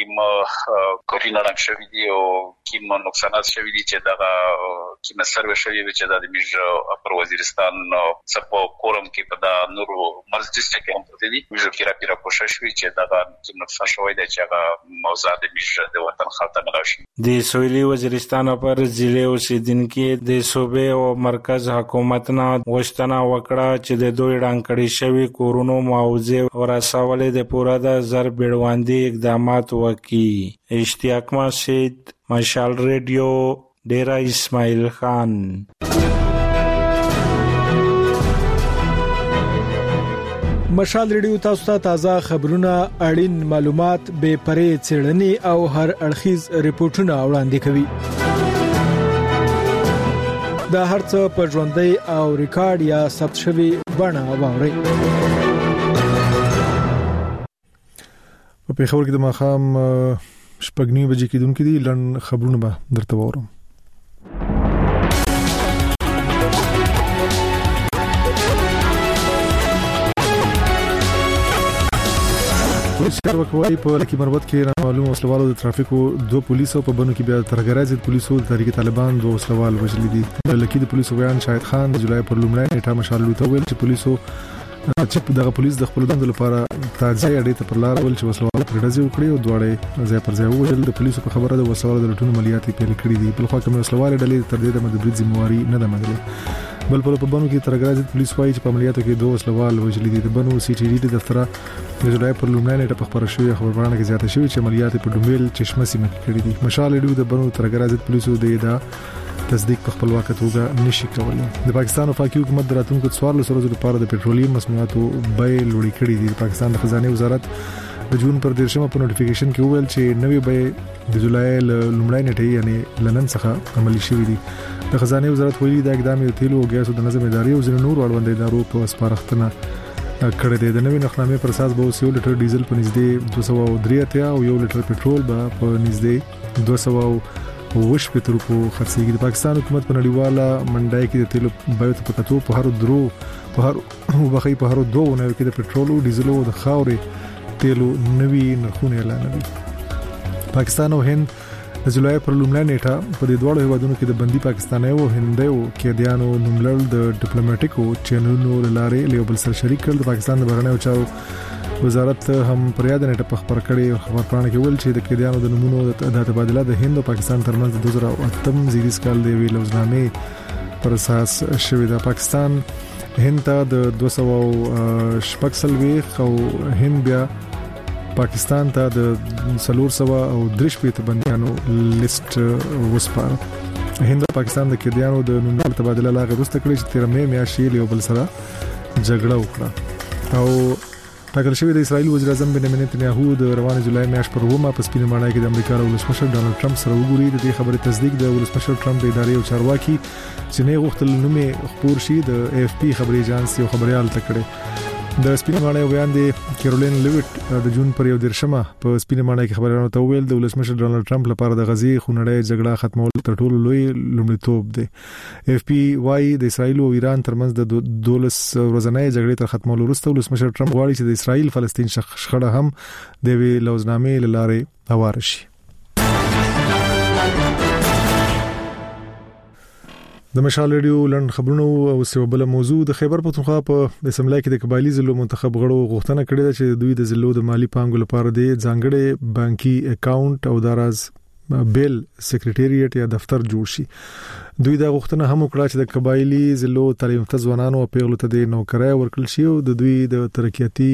کیم کورینا رنګ شوی دی او کیم نقصانات شوی دي چې دا کیم سروي شوی دی چې د میج پر وزیرستان څخه کورم کې په دا نورو مز ډیسټریکټ هم پته دي. موږ پیرا کوشش وکړو چې دا کیم نقصان شوی دی چې هغه موضوع د میج د وطن خاطر راشي. د سویلي وزیرستان پر ضلع اوسیدونکو د صوبې او مرکز حکومت نه غوښتنه وکړه چې د دوی ډانکړی شوی کورونو معاوضه ورسولې د پورا د زر بیړواندي اقدامات وکړي. اشتیاق مسعود مشال ریډیو ډیرا اسماعیل خان. مشال ریډیو تاسو ته تازه خبرونه اړین معلومات به پرې څېړنې او هر اړخیز ریپورتونه وړاندې کوي. دا هرڅه په ژوندۍ او ریکارډ یا ثبت شوی بڼه واوري. په پیښور کې د ماخام شپږ نیمه بجې کېدونکې دي لن خبرونه به درته وورم. پولیس ورکوي په لکی مربوط کې معلومه وسلوالو د ترافیکو 2 پولیسو په بنو کې بیا ترګرازي پولیسو د تحریک طالبان 2 وسلوال وژل دي. لکی د پولیسو بیان شاهد خان د جولای پر لومړی نیټه مشال لوته ویل چې پولیسو چې دغه پولیس د خپل دند لپاره تازه اړې ته پر لار ول چې وسلوال پرډزي وکړي او دواړه ځای پر ځای وژل. د پولیسو په خبره د وسلوال د لټون عملیاتي پیل کړې دي. په خوا کې وسلوال ډلې تر دې د مدبري ذمہواری نه ده منلې. بل په بنو کې ترګرازي پولیس وايي چې په عملیاتو کې 2 وسلوال وژل دي. د بنو سی ټي ډي د دفتر د جولای پر لومړی نیټه په خبره شوې خبرونه کې زیاته شوې چې عملیات په ډومبل چشمه سیمه کې کړې دي. مشال ډیو د بنو ترګرازي پولیسو د دا تصدیق په خپل وخت توګه نشي کولای. د پاکستان وفاقي حکومت د راتلونکو 14 ورځې لپاره د پېټرولیم مصنوعاتو بیې لوړې کړې دي. پاکستان د خزانه وزارت د جون پر 13 په نوټیفیکیشن کې وویل چې نوې بیې د جولای لومړی نیټه یعنی لنن څخه عملي شوې دي. د خزانه وزارت ویلي دا اقدام یو تیلو او غازو د نظم ادارې او ځینو نور اړوند ادارو په سپارښتنه کړی دی. د نوې نخنامې پر اساس به 1 لیټر ډیزل په نږدې 233 او 1 لیټر پټرول به په نږدې 200 روپو خرڅېږي. د پاکستان حکومت په نړیواله منډای کې د تیلو بیو ته پکاتو په هر درو په هر وبخي په هر دوه نو کې د پټرول او ډیزل او د خاورې تیلو نوي نرخونه اعلانوي. پاکستان او هند د جولای پر لومړی نیټه په دې دوه هیوادونو کې د بندي پاکستانیو او هندیو قیدیانو نوملړ د ډیپلوماټیکو چینلونو لارې له بل سره شریک کړل. د پاکستان د بهرنیو چارو وزارت هم پر یاد نیټه په خبر کړي خبرپاڼه کې ویل چې د قیدیانو د نمونو د تبادله د هند او پاکستان ترمنځ د 2008 زیریز کال دی ویل لوزنامې پر اساس شوې ده. پاکستان هند ته د 240 او هند بیا پاکستان ته د 403 بنديانو لیست وسپاره. هند پاکستان د قیدیانو د نوملړ تبادله لاغه وروسته کړې چې 13 مې میاشتې له بل سره جګړه وکړه او ټاکل شوی د اسرایل وزیر اعظم بنیامین نتنیاهو د روانه جولای میاشت پر 2 په سپینه ماڼۍ کې د امریکا او ولسمشر ډانلډ ټرمپ سره وګوري. د دې خبرې تصدیق د ولسمشر ټرمپ د ادارې او چارواکي چې نه غوښتل نومې خبر شي د اف پی خبري ایجنسی یو خبريال تکړه. د سپینه ماڼۍ بیان دی کیرولین لیویټ د جون پر 11 په سپینه ماڼۍ کې خبرونه ته ویل د ولسمشر ډانلډ ټرمپ لپاره د غزي خونړۍ جګړه ختمول تر ټولو لوی لومړیتوب دی. اف پی وايي د اسرایل او ایران ترمنځ د 12 ورځنۍ جګړې تر ختمولو وروسته ولسمشر ټرمپ غواړي چې د اسرایل فلسطین شخړه هم د وی لوزنامې لاره هوار شي. د مشال ریډیو لند خبرونو او سیوبله موضوع د خیبر پختونخوا په اسمبلی کې د قبایلی ضلعو منتخب غړو غوښتنه کړې ده چې دوی د ضلعو د مالی پانګو لپاره د ځانګړي بانکي اکاونټ او دراز بیل سیکریټریټ یا دفتر جوړ شي. دوی دا غوښتنه هم وکړه چې د قبایلی ضلعو تعلیم یافته ځوانانو او پیغلو ته د نوکرۍ ورکړل شي او د دوی د ترقیاتي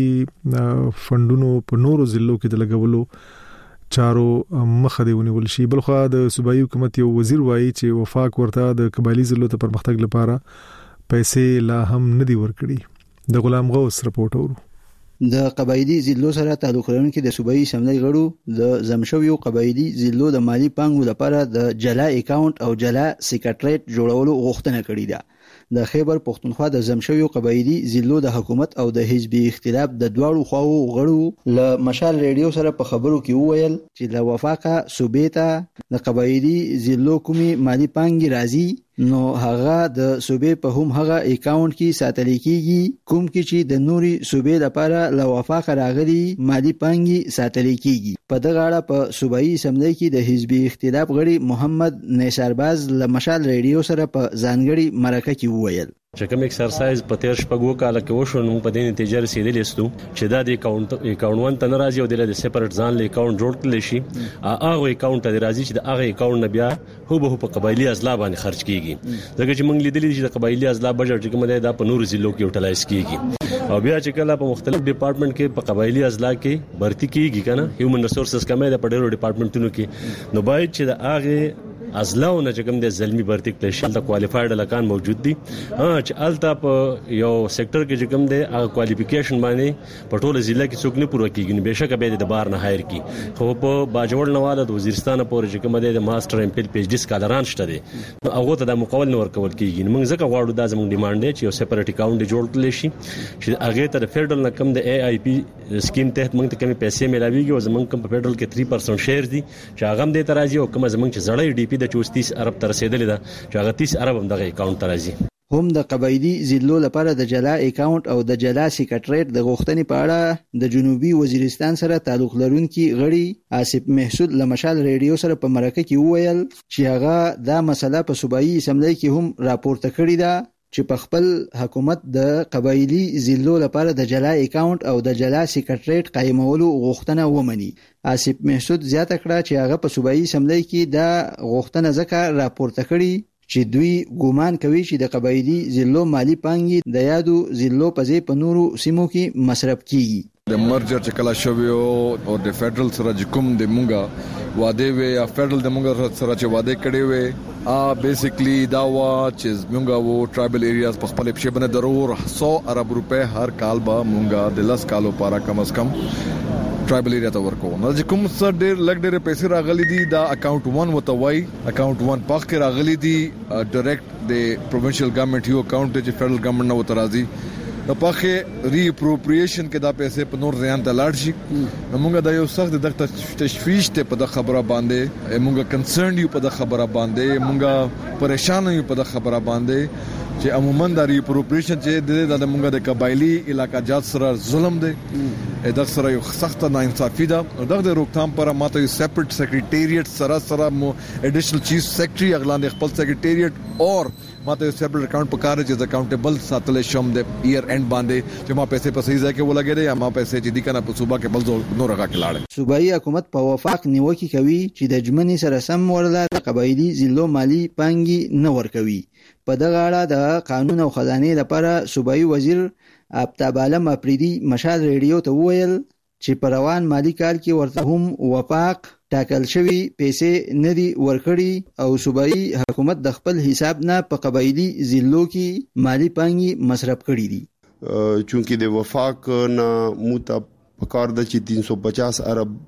فندونو په نورو ضلعو کې د لګولو چارو مخه دی ونیول شي. بلخو د صوبایي حکومت یو وزیر وایي چې وفاق ورته د قبایلی ضلعو ته پرمختګ لپاره پیسې لا هم نه دی ورکړي. د غلام غوث رپورټ ورو. د قبایلی ضلعو سره تعلق لرونکي د صوبایي اسمبلی غړو د زمشویو قبایلی ضلعو د مالی پانګو لپاره د جلا اکاونټ او جلا سیکریټریټ جوړولو غوښتنه کړې ده. د خیبر پختونخوا د زمشویو قبایلی ضلعو د حکومت او د حزبي اختلاف د دواړو خواو غړو له مشال ریډیو سره په خبرو کې وویل چې د وفاقه صوبې ته د قبایلی ضلعو کومي مالی پانګي راځي نو هغه د صوبې په هم هغه اکاونټ کې ساتل کیږي کوم کې چې د نوري صوبې لپاره له وفاقه راغلي مالی پانګي ساتل کیږي. په دغه اړه په صوبایي اسمبلی کې د حزبي اختلاف غړي محمد نثارباز له مشال ریډیو سره په ځانګړي مرکه کې وویل چې کوم ایکسرسایز په تیر شپږو کال کې وشو نو په دې نتیجه رسیدلی ستو چې دا د اکاونټ ون ته ناراضي او د سپریټ ځان له اکاونټ جوړ کړل شي هغه اکاونټ ته راځي چې هغه اکاونټ نه بیا هو به په قبایلی ازلا باندې خرج کیږي. ځکه چې موږ لیدلی چې د قبایلی ازلا بجټ کوم دی دا په نور ضلعو کې یوټیلایز کیږي او بیا چې کله په مختلف ډپارټمنټ کې په قبایلی ازلا کې بھرتی کیږي کنه هیومن ریسورسز کمه ده په ډیرو ډپارټمنټونو کې نو باید چې د هغه ازلاو نه چې کوم د زلمی بھرتی کړي شل د کوالیفاید لکان موجود دي چې التا په یو سېکټر کې چې کوم دی هغه کوالیفیکیشن باندې په ټوله ضلع کې څوک نه پوره کیږي بهشکه به د بار نه هایر کی خو په باجوړ نواله د وزیرستان پورې چې کوم دی د ماستر ایم پی ایچ ډی سکالران شته دي هغه ته د مقابل نور کول کیږي موږ ځکه غواړو دا زموږ ډیماند دی چې یو سپریټ اکاونټ جوړ کړل شي چې هغه ته د فدرل نه کم د ای آی پی سکیم تحت موږ ته کومې پیسې ملاويږي او زموږ کم په فدرل کې 3% شیر دي چې هغه هم د ترازی او کوم زموږ چې زړې ډی پی د 34 ارب تر رسیدلې ده چې هغه 30 ارب هم دغه اکاونټ ترازی. هم د قبایلی ضلعو لپاره د جلا اکاونټ او د جلا سیکریټریټ د غوښتنې په اړه د جنوبي وزیرستان سره تعلق لرونکي غړي آصف محسود له مشال ریډیو سره په مرکه کې وویل چې هغه دا مسله په صوبایي اسمبلی کې هم راپورته کړې ده چې په خپل حکومت د قبایلی ضلعو لپاره د جلا اکاونټ او د جلا سیکریټریټ قائمولو غوښتنه ومني. آصف محسود زیاته کړه چې هغه په صوبایي اسمبلی کې دا غوښتنه ځکه راپورته کړي چې دوی ګومان کوي چې د قبایلی ضلعو مالی پانګې د یادو ضلعو په ځای په نورو سیمو کې مصرف کیږي. د مرجر چې کلا شوی او د فدرل سره کوم د مونږه واده وي یا فدرل د مونږ سره چې واده کړي وي بیسیکلی دا وا چې مونږه وو ټرایبل ایریاز په خپل په بنه ضرور 100 ارب روپے هر کال به مونږه د 10 کالو لپاره کم از کم ټرایبل ایریا ته ورکو. نو چې کوم څه ډېر لګ ډېر پیسې راغلي دي دا اکاونټ 1 وتوي اکاونټ 1 پاک کې راغلي دي ډایرکټ د پروینشل ګورنمنت یو اکاونټ چې فدرل ګورنمنت نو ترازي نو پاکه ری اپروپریشن کې دا پیسې په نور ځان ته لاړ شي. نو موږ دا یو سخت د تشویش ته په د خبره باندې موږ کنسرن یو په د خبره باندې موږ پریشان یو په د خبره باندې چې عموما د ری اپروپریشن چې د موږ د قبایلی علاقہ جات سره ظلم دی د سره یو سخت ناانصافي ده. د روکثام پر ماته یو سیپریټ سیکریټریټ سره مو اډیشنل چیف سیکریټری اغلاند خپل سیکریټریټ اور ماته سیپریټ اکاونټ پکاره چې اکاونټیبل ساتل شم د ایئر اینڈ باندې چې ما پیسې په صحیح ځای کې ولګېدې یا ما پیسې چې دي کنه په صوبا کې بل نور راکړل. صوبایي حکومت په وفاق نیوکه کوي چې د جمنې سره سم ورله قبایلی ضلعو مالی پانګي نه ورکوي. په دغه اړه د قانون او خزانه لپاره صوبایي وزیر آفتاب عالم افریدي مشال ریډیو ته وویل چې په روان مالی کال کې ورته هم وفاق ټاکل شوی پیسې نه دي ورکړي او صوبایي حکومت د خپل حساب نه په قبایلی ضلعو کې مالی پانګي مصرف کړي دي. چونکه د وفاق نه موته پکار د 350 ارب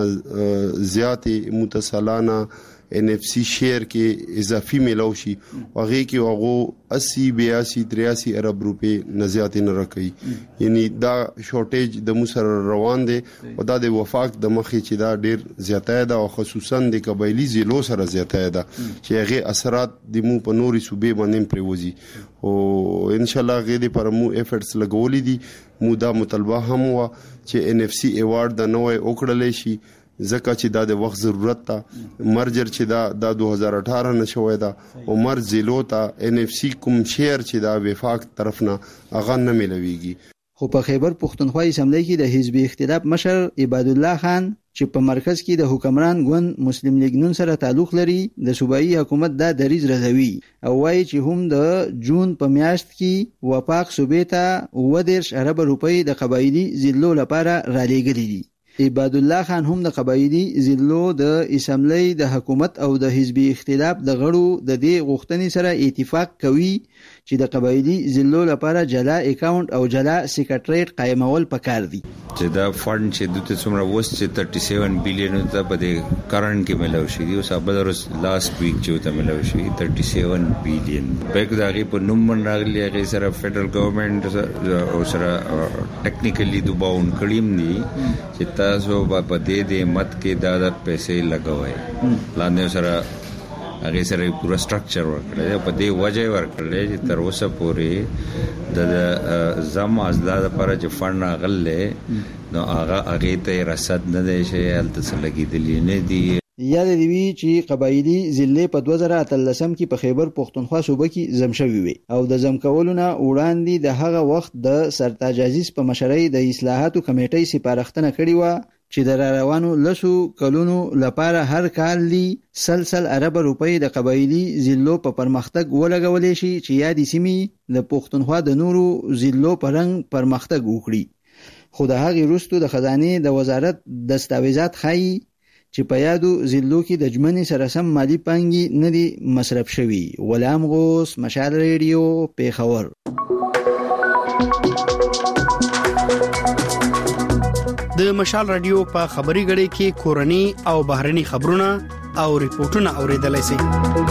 نه زیاتې متصالانه NFC شیر کې اضافي ملاو شي هغه کې هغه 80 82 83 ارب روپے نه زیات نه راکړي. یعنی دا شورټیج د موسر روان دي او دا د وفاق د مخې چې دا ډیر زیاته ده او خصوصا د قبایلی ضلعو سره زیاته ده چې هغه اثرات د مو په نوري صوبې باندې پریوزي او ان شاء الله غېدي پر مو افورټس لګولې دي. مو دا مطالبه هم وا چې NFC ایوارډ د نوې وکړلې شي زکه چې دا د وخت ضرورت ته مرجر چې دا 2018 نه شوی دا او مر ضلعو ته NFC کوم شیر چې دا وفاق طرف نه اغه نه ملويږي. خو په خیبر پښتونخوا اسمبلی کې د حزب اختلاف مشر عباد الله خان چې په مرکز کې د حکمران ګوند مسلم لیگ نون سره تعلق لري د صوبایي حکومت دا دریز رضوي او وايي چې هم د جون په میاشت کې وفاق صوبې ته 10 ارب روپۍ د قبایلی ضلعو لپاره را لېږلي دي. عباد الله خان هم د قبایلی ضلعو د اسمبلی د حکومت او د حزب اختلاف د غړو د دې غوښتنې سره اتفاق کوي چې د قبایلی ضلعو لپاره جلا اکاونټ او جلا سیکریټریټ قائمول پکار دي. چې دا فند چې د څومره وس چې 37 بلین ته په دې کرنٹ کې ملو شي او صابلرس لاست ویک چې ته ملو شي 37 بلین بیک داغي په نومن راغلی هغه سره فدرل ګورنمنت او سره ټیکنیکلی دوباون کړیم دي چې تاسو په دې مت کې دا پیسې لګوي لاندې سره هغه سره پورا سټرکچر ورکړل په دې وجه ورکړل چې تر اوسه پورې د زم ازداد لپاره چې فند غلې نو هغه ته رصد نه دی چې هلته لګیدلی نه دی. یاد دی چې قبایلی ضلع په 2013 کې په خیبر پښتونخوا صوبه کې زم شوی وي او د زم کولونه وړاندې د هغه وخت د سرتاج عزیز په مشرۍ د اصلاحاتو کمیټې سپارښتنه کړې و چې د روانو لسو کلونو لپاره هر کال لی سلسل ارب روپۍ د قبایلی ضلعو په پرمختګ ولګولې شي چې یادي سیمې د پښتونخوا د نورو ضلعو په رنګ پرمختګ وکړي. خو د هغې وروسته د خزانه د وزارت دستاویزات ښایي چې په یادو ضلعو کې د جمنې سره سم مالی پانګي نه دي مصرف شوي. غلام غوث، مشال ریډیو، پیښور. د مشال رادیو په خبري غړي کې کورني او بهرني خبرونه او ریپورتونه اوریدلای شئ.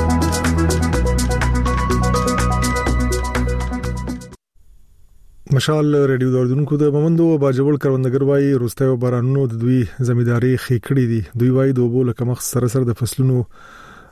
مشال ریډیو دوردونکو د مومندو باجوړ کروندګر وای روستایو بارانونو د دوی زمیداری خېکړې دي. دوی وای د وبو لکه مخ سره د فصلونو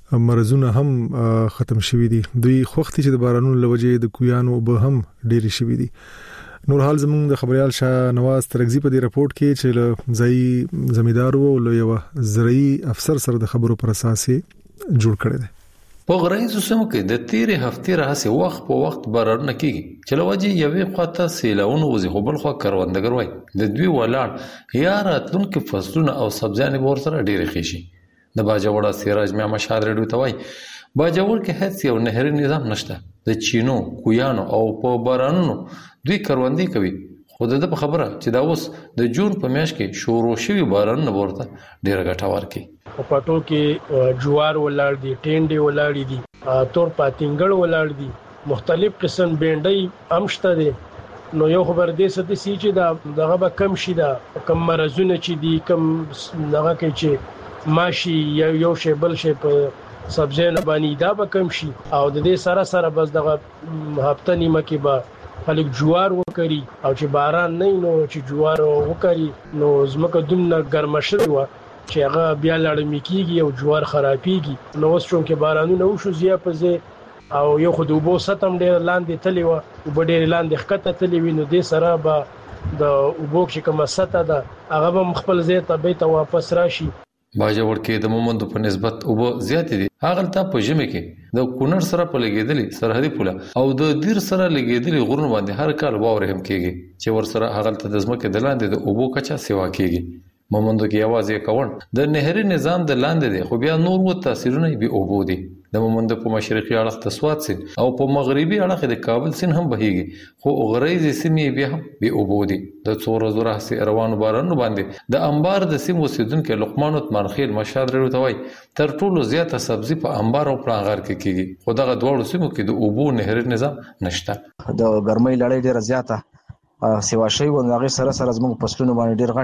مرزونه هم ختم شوي دي. دوی خوختي چې د بارانونو لوجې د کویانو به هم ډېری شوي دي. نور حال زموږ د خبريال شاه نواز ترغزي په دې رپورت کې چې له ځای زمیدارو او له یو زرعي افسر سره د خبرو پر اساس جوړ کړی دی. په غرایزو سیمو کې د تیرې هفتې راهسې وخت په وخت بارانونه کیږي چې لوجې یوې خواته سیلاونه وزي خو بل خوا کروندګر وای د دوی ولاړ یا راتلونکو فصلونه او سبزیانې به ورسره ډېرې ښې شي. د باجوړه سراج میا مشال رډو ته وای باجوړ کې هیڅ یو نهري نظام نشته. د چینو کویانو او په بارانونو دوی کروندې کوي خو د په خبره چې دا اوس د جون په میاشت کې شروع شوی بارانونه ورته ډېر ګټور کی. په پټو کې جوار ولاړ دي، ټینډې ولاړ دي، تور پاتینګړ ولاړ دي، مختلف قسم بینډۍ امشته دي. نو یو خبر دې ست سي چې دغه به کم شي، دا کم مرزونه چې دي کم دغه کې چې ماشي یو شی بل شی په سبزیانو باندې دا به کم شي. او د دې سره سره بس دغه هفته نیمه کې به خلک جوار وکړي او چې باران نه نو چې جوار وکړي نو زمکه دومره ګرمه شوی و چې هغه بیا لړمې کیږي او جوار خرابېږي. نو اوس چون کې بارانونه وشو زیات پځه او یو خو د اوبو سطح ډېر لاندې تللی و او ډېر لاندې ښکته تللی وي. نو دې سره به د اوبو چې کومه سطح ده هغه به خپل ځای ته بیرته واپس راشي. باجوړ کې د مومندو په نسبت اوبه زیات دي. هغه ته په ژمي کې د کونړ سره په لګیدلې سرحدي پوله او د دیر سره لګیدلې غرونو باندې هر کال واورې هم کېږي چې ور سره هغه ته د ځمکې د لاندې د اوبو کچا سیوا کېږي. مومندو کې आवाज یې کون د نهري نظام د لاندې دی خو بیا نور و تاثیرونه به اوبو دي. د مومندو په مشرقي اړخ ته سوات سین او په مغربي اړخ د کابل سین هم بهيږي خو غریزي سیمې بیا هم به اوبو دي. د څور زوره سي روانو بارانو باندې د انبار د سیمو سیدونکو لقمان عثمان خیل مشاد رټوي تر ټولو زیاته سبزی په انبار او پلانغار کې کیږي خو دغه دوه سیمو کې د اوبو نهري نظام نشته. د ګرمۍ لړۍ ډیره زیاته سیوا شي و هغه سره سره زموږ فصلونو باندې ډیر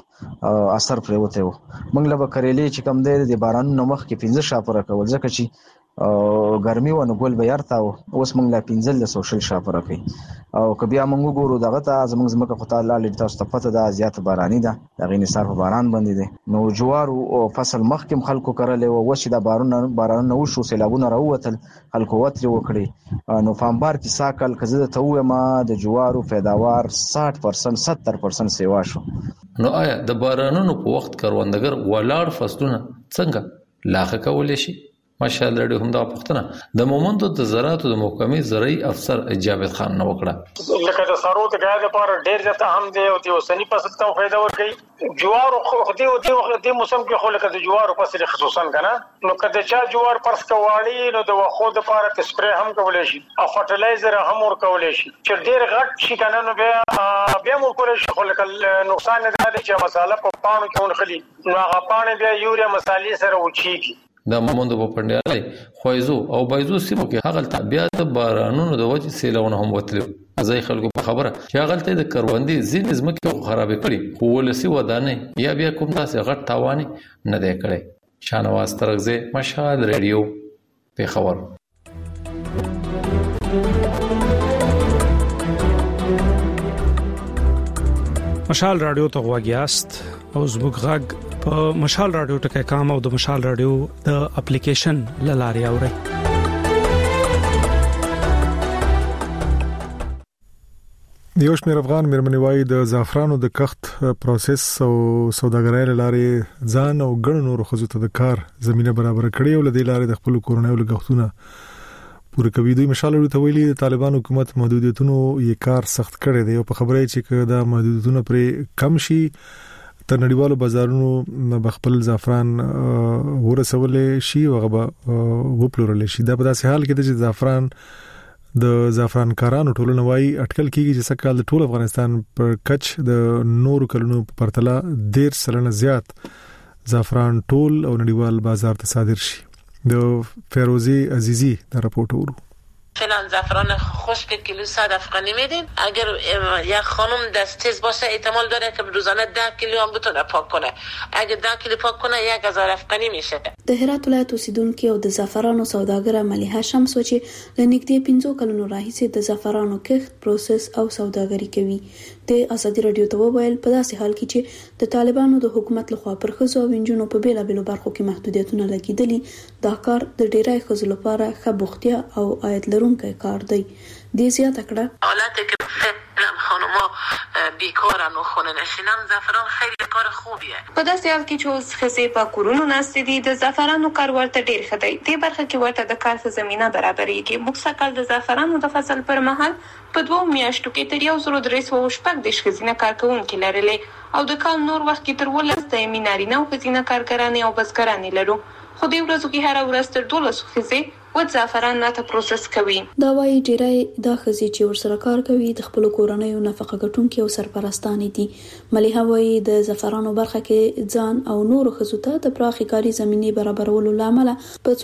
غټ اثر پرې وته و. موږ له بکرېلې چې کم دی د بارانونو مخ کې 15 شاپره کول ځکه چې ګرمي و نو ګل بیارتا اوس موږ لا 15 سوشل شاپره کوي او کبي موږ ګورو دغه ته زموږ خو تعالی لید تاسو ته پته ده زیات باراني ده دغه نثار په باران باندې دي. نو جوار او فصل مخکم خلکو کړل او وشي د بارانونه وشو سیلابونه راووتل خلکو وتر وکړي. نو فامبار کې ساکل کزه ته و ما د جوارو پیداوار 60% 70% سیوا شو. نو آیا د بارانونو په وخت کروندګر ولاړ فصلونه څنګه لاخه کولای شي؟ ماشاءالله لري هم دا پښتنه د مومندو د زراعت د محکمې زرعي افسر جاوید خان نو وکړه. لکه د سارو د غاړه لپاره ډېر ځته هم دی او د وسنی فصل ته فائدہ ورکړي. جوار خو د موسم کې خو لکه د جوار فصل خصوصا کنه نو کله چې جوار پرس کوالي نو د وخو د لپاره سپری هم کولای شي او فرټیلایزر هم ور کولای شي چې ډېر غټ شي کنه نو بیا مو کولای شي خو لکه نقصان نه دی چې مساله په پانو کې ونخلي نو هغه پانه بیا یوریا مسالې سره وچیږي. د مومندو په پندیالي خوایزو او بایزو سیمو کې هغه بیا د بارانونو د وجې سیلونه هم وتلو. ځای خلکو په خبره چې هغه ته د کروندې زین زمکه خراب کړي خو ولسی ودانه یا بیا کوم تاسو غټ تاواني نه دی کړی. شانواز ترغزه مشهد رادیو په خبر. مشال رادیو ته غواګیاست او زموږ غږ په مشال رادیو ټکي کام او د مشال رادیو د اپلیکیشن لاري اوري. یو شمېر افغان مېرمنوي د زعفرانو د کښت پروسس او سوداګرۍ لاري ځان او ګڼ نور خزو ته د کار زمينه برابر کړي او لدې لاري د خپل کورونو لګښتونه پوره کوي. دوی مشال ورته ویلي د طالبان حکومت محدودیتونو یې کار سخت کړی دی او په خبره چې دا محدودیتونه پر کم شي تر نړیوالو بازارونو بخپل زعفران ورسولې شي او غو وپلورل شي. دا په داسې حال کې چې زعفران د زعفران کارانو ټولنه وايي اټکل کیږي چې سکهال د ټول افغانستان پر کچ د نورو کلونو په پرتله 10% زیات زعفران ټول او نړیوال بازار ته صادر شي. د فیروزی عزیزی دا راپورټ ورو. فعلا زعفران خشک کیلو 100 افغانی میدیم. اگر یک خانم دست تیز باشه احتمال داره که روزانه 10 کیلو هم بتونه پاک کنه. اگر 10 کیلو پاک کنه 1000 افغانی میشه. د هرات ولایت اوسیدونکو او د زعفرانو سوداګر مليحه شمس چې د نږدې 15 کلونو راهیسې د زعفرانو کښت پروسس او سوداګري کوي. د ازادي رادیو ته وویل په داسې حال کې چې د طالبانو د حکومت لخوا پر ښځو او نجونو په بیلابېلو برخو کې محدودیتونه لګیدلي دا کار د ډیری ښځو لپاره ښه بوختیا او عاید لرونکی کار دی. دې زیاته کړه حالت که فعلا خانوما بیکارن و خونه نشینن زعفران خیلی کار خوبیه. په داسې حال کې چې اوس ښځې په کورونو ناستې دي د زعفرانو کار ورته ډېر ښه دی. دې برخه کې ورته د کار ښه زمینه برابرېږي. موږ سږکال د زعفرانو د فصل پر مهال په 2 میاشتو کې تر 1346 ښځینه کارکوونکي لرلې او د کال نور وخت کې تر 12 دایمي نارینه او ښځینه کارګرانې او بزګرانې لرو. خو دې ورځو کې هره ورځ تر 12 ښځې و زعفران نه ته پروسس کوي. دا وايي ډیری دا ښځې چې ورسره کار کوي د خپل کورنیو نفقه ګټونکي او سرپرستانې دي. مليحه وايي د زعفرانو برخه کې ځان او نور ښځو ته د پراخي کاري زمینې برابرولو لامل په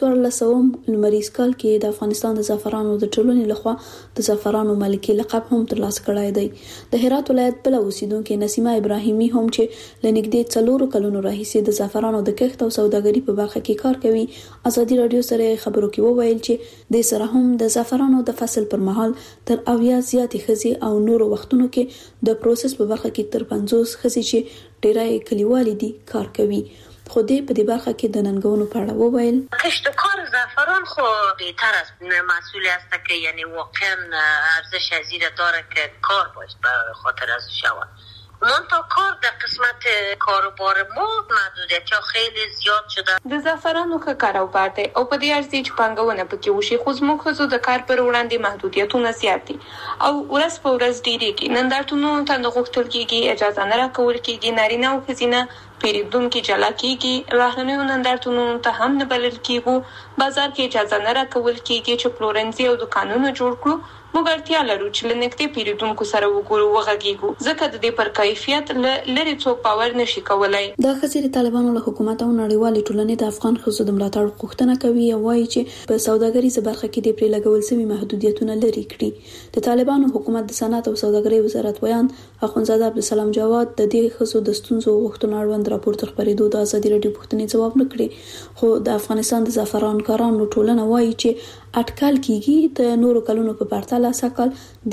14 لمریز کال کې د افغانستان د زعفرانو د ټولنې لخوا د زعفرانو ملکي لقب هم ترلاسه کړی دی. د هرات ولایت بل اوسیدونکو نسیمه ابراهیمي هم چې لنګدې 4 کلونو راهیسې د زعفرانو د کښت او سوداګري په برخه کې کار کوي ازادي رادیو سره خبرو کې ویل چې د سره هم د زعفرانو د فصل پر مهال تر 80 زیاتې ښځې او نورو وختونو کې د پروسس په برخه کې تر 50 ښځې چې ډیری کلیوالي دي کار کوي. خو دې په دې برخه کې د ننګونو په اړه وویل کشتکار زعفران خو بهتر است مسئول است که یعنی واقعا ارزش ازیره داره که کار باید به خاطر از شود. منتها کار در قسمت کاروبار ما محدودیت خیلی زیاد شده. د زعفرانو ښه کاروبار دی او په دې ارزي چې پانګونه پکې وشي خو زموږ ښځو د کار پر وړاندې محدودیتونه زیات دي او ورځ په ورځ ډېرېږي. نندارتونونو ته نه غوښتل کېږي، اجازه نه راکول کېږي، نارینه او ښځینه پیرودونکي جلا کېږي، بهرنیو نندارتونونو ته هم نه بلل کېږو، بازار کې اجازه نه راکول کېږي چې پلورنځي او دکانونه جوړ کړو. موږ اړتیا لرو چې له نږدې پیرودونکو سره وګورو وغږیږو ځکه د دې پر کیفیت لري څوک باور نشي کولای. دا ښځې د طالبانو له حکومت او نړیوالې ټولنې د افغان ښځو د ملاتړ غوښتنه کوي او وایي چې په سوداګریزه برخه کې د پرې لګول شوي محدودیتونه لري کړي. د طالبانو حکومت د صنعت او سوداګرۍ وزارت ویان اخوندزاده عبدالسلام جواد د دې ښځو د ستونزو غوښتنه اړوند راپور تر خبرېدو د ازادي رادیو پوښتنې ځواب نه کړي. خو د افغانستان د زعفران کارانو ټولنه وایي چې اټکل کېږي د نورو کلونو په پرتله سږکال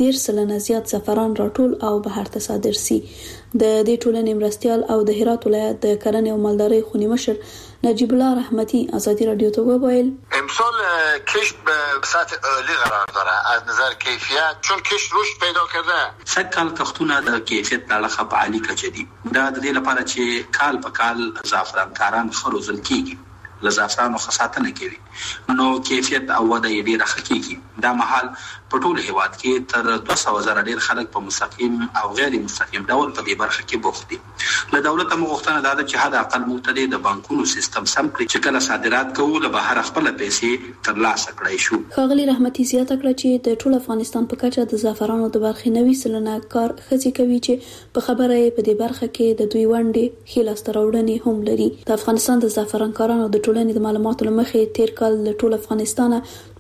10% زیات زعفران راټول او بهر ته صادر سي. د دې ټولنې مرستيال او د هرات ولایت د کرنې او مالدارۍ خونی مشر نجیب الله رحمتی ازادي رادیو ته وویل امسال کشت به سطح عالی قرار داره از نظر کیفیت چون کشت رشد پیدا کرده. سږکال کښتونه د کیفیت په اړه په عالی کچه دي. دا د دې لپاره چې کال په کال زعفران کاران خروزل کیږي له زعفرانو خاصاتنه کوي نو کیفیت او وده یې ډیره ښه کیږي. دا مهال په ټول هیواد کې تر 200,000 ډیر خلک په مستقیم او غیر مستقیم ډول په دې برخه کې بوخت دي. له دولت مغوښتنه ده چې حد اقل مبتدی د بانکونو سیستم سم کړي چې کله صادرات کوو له بهر خپل پیسې ترلاسه کړای شو. ښاغلي رحمتي زیاته کړه چې د ټول افغانستان په کچه د زعفرانو د برخې 90% کار ښځې کوي چې په خبره یې په دې برخه کې د دوی ونډې ښې لاسته راوړنې هم لري. د افغانستان د زعفران کارانو د ټولنې د معلوماتو لمخې تیر کال له ټول افغانستان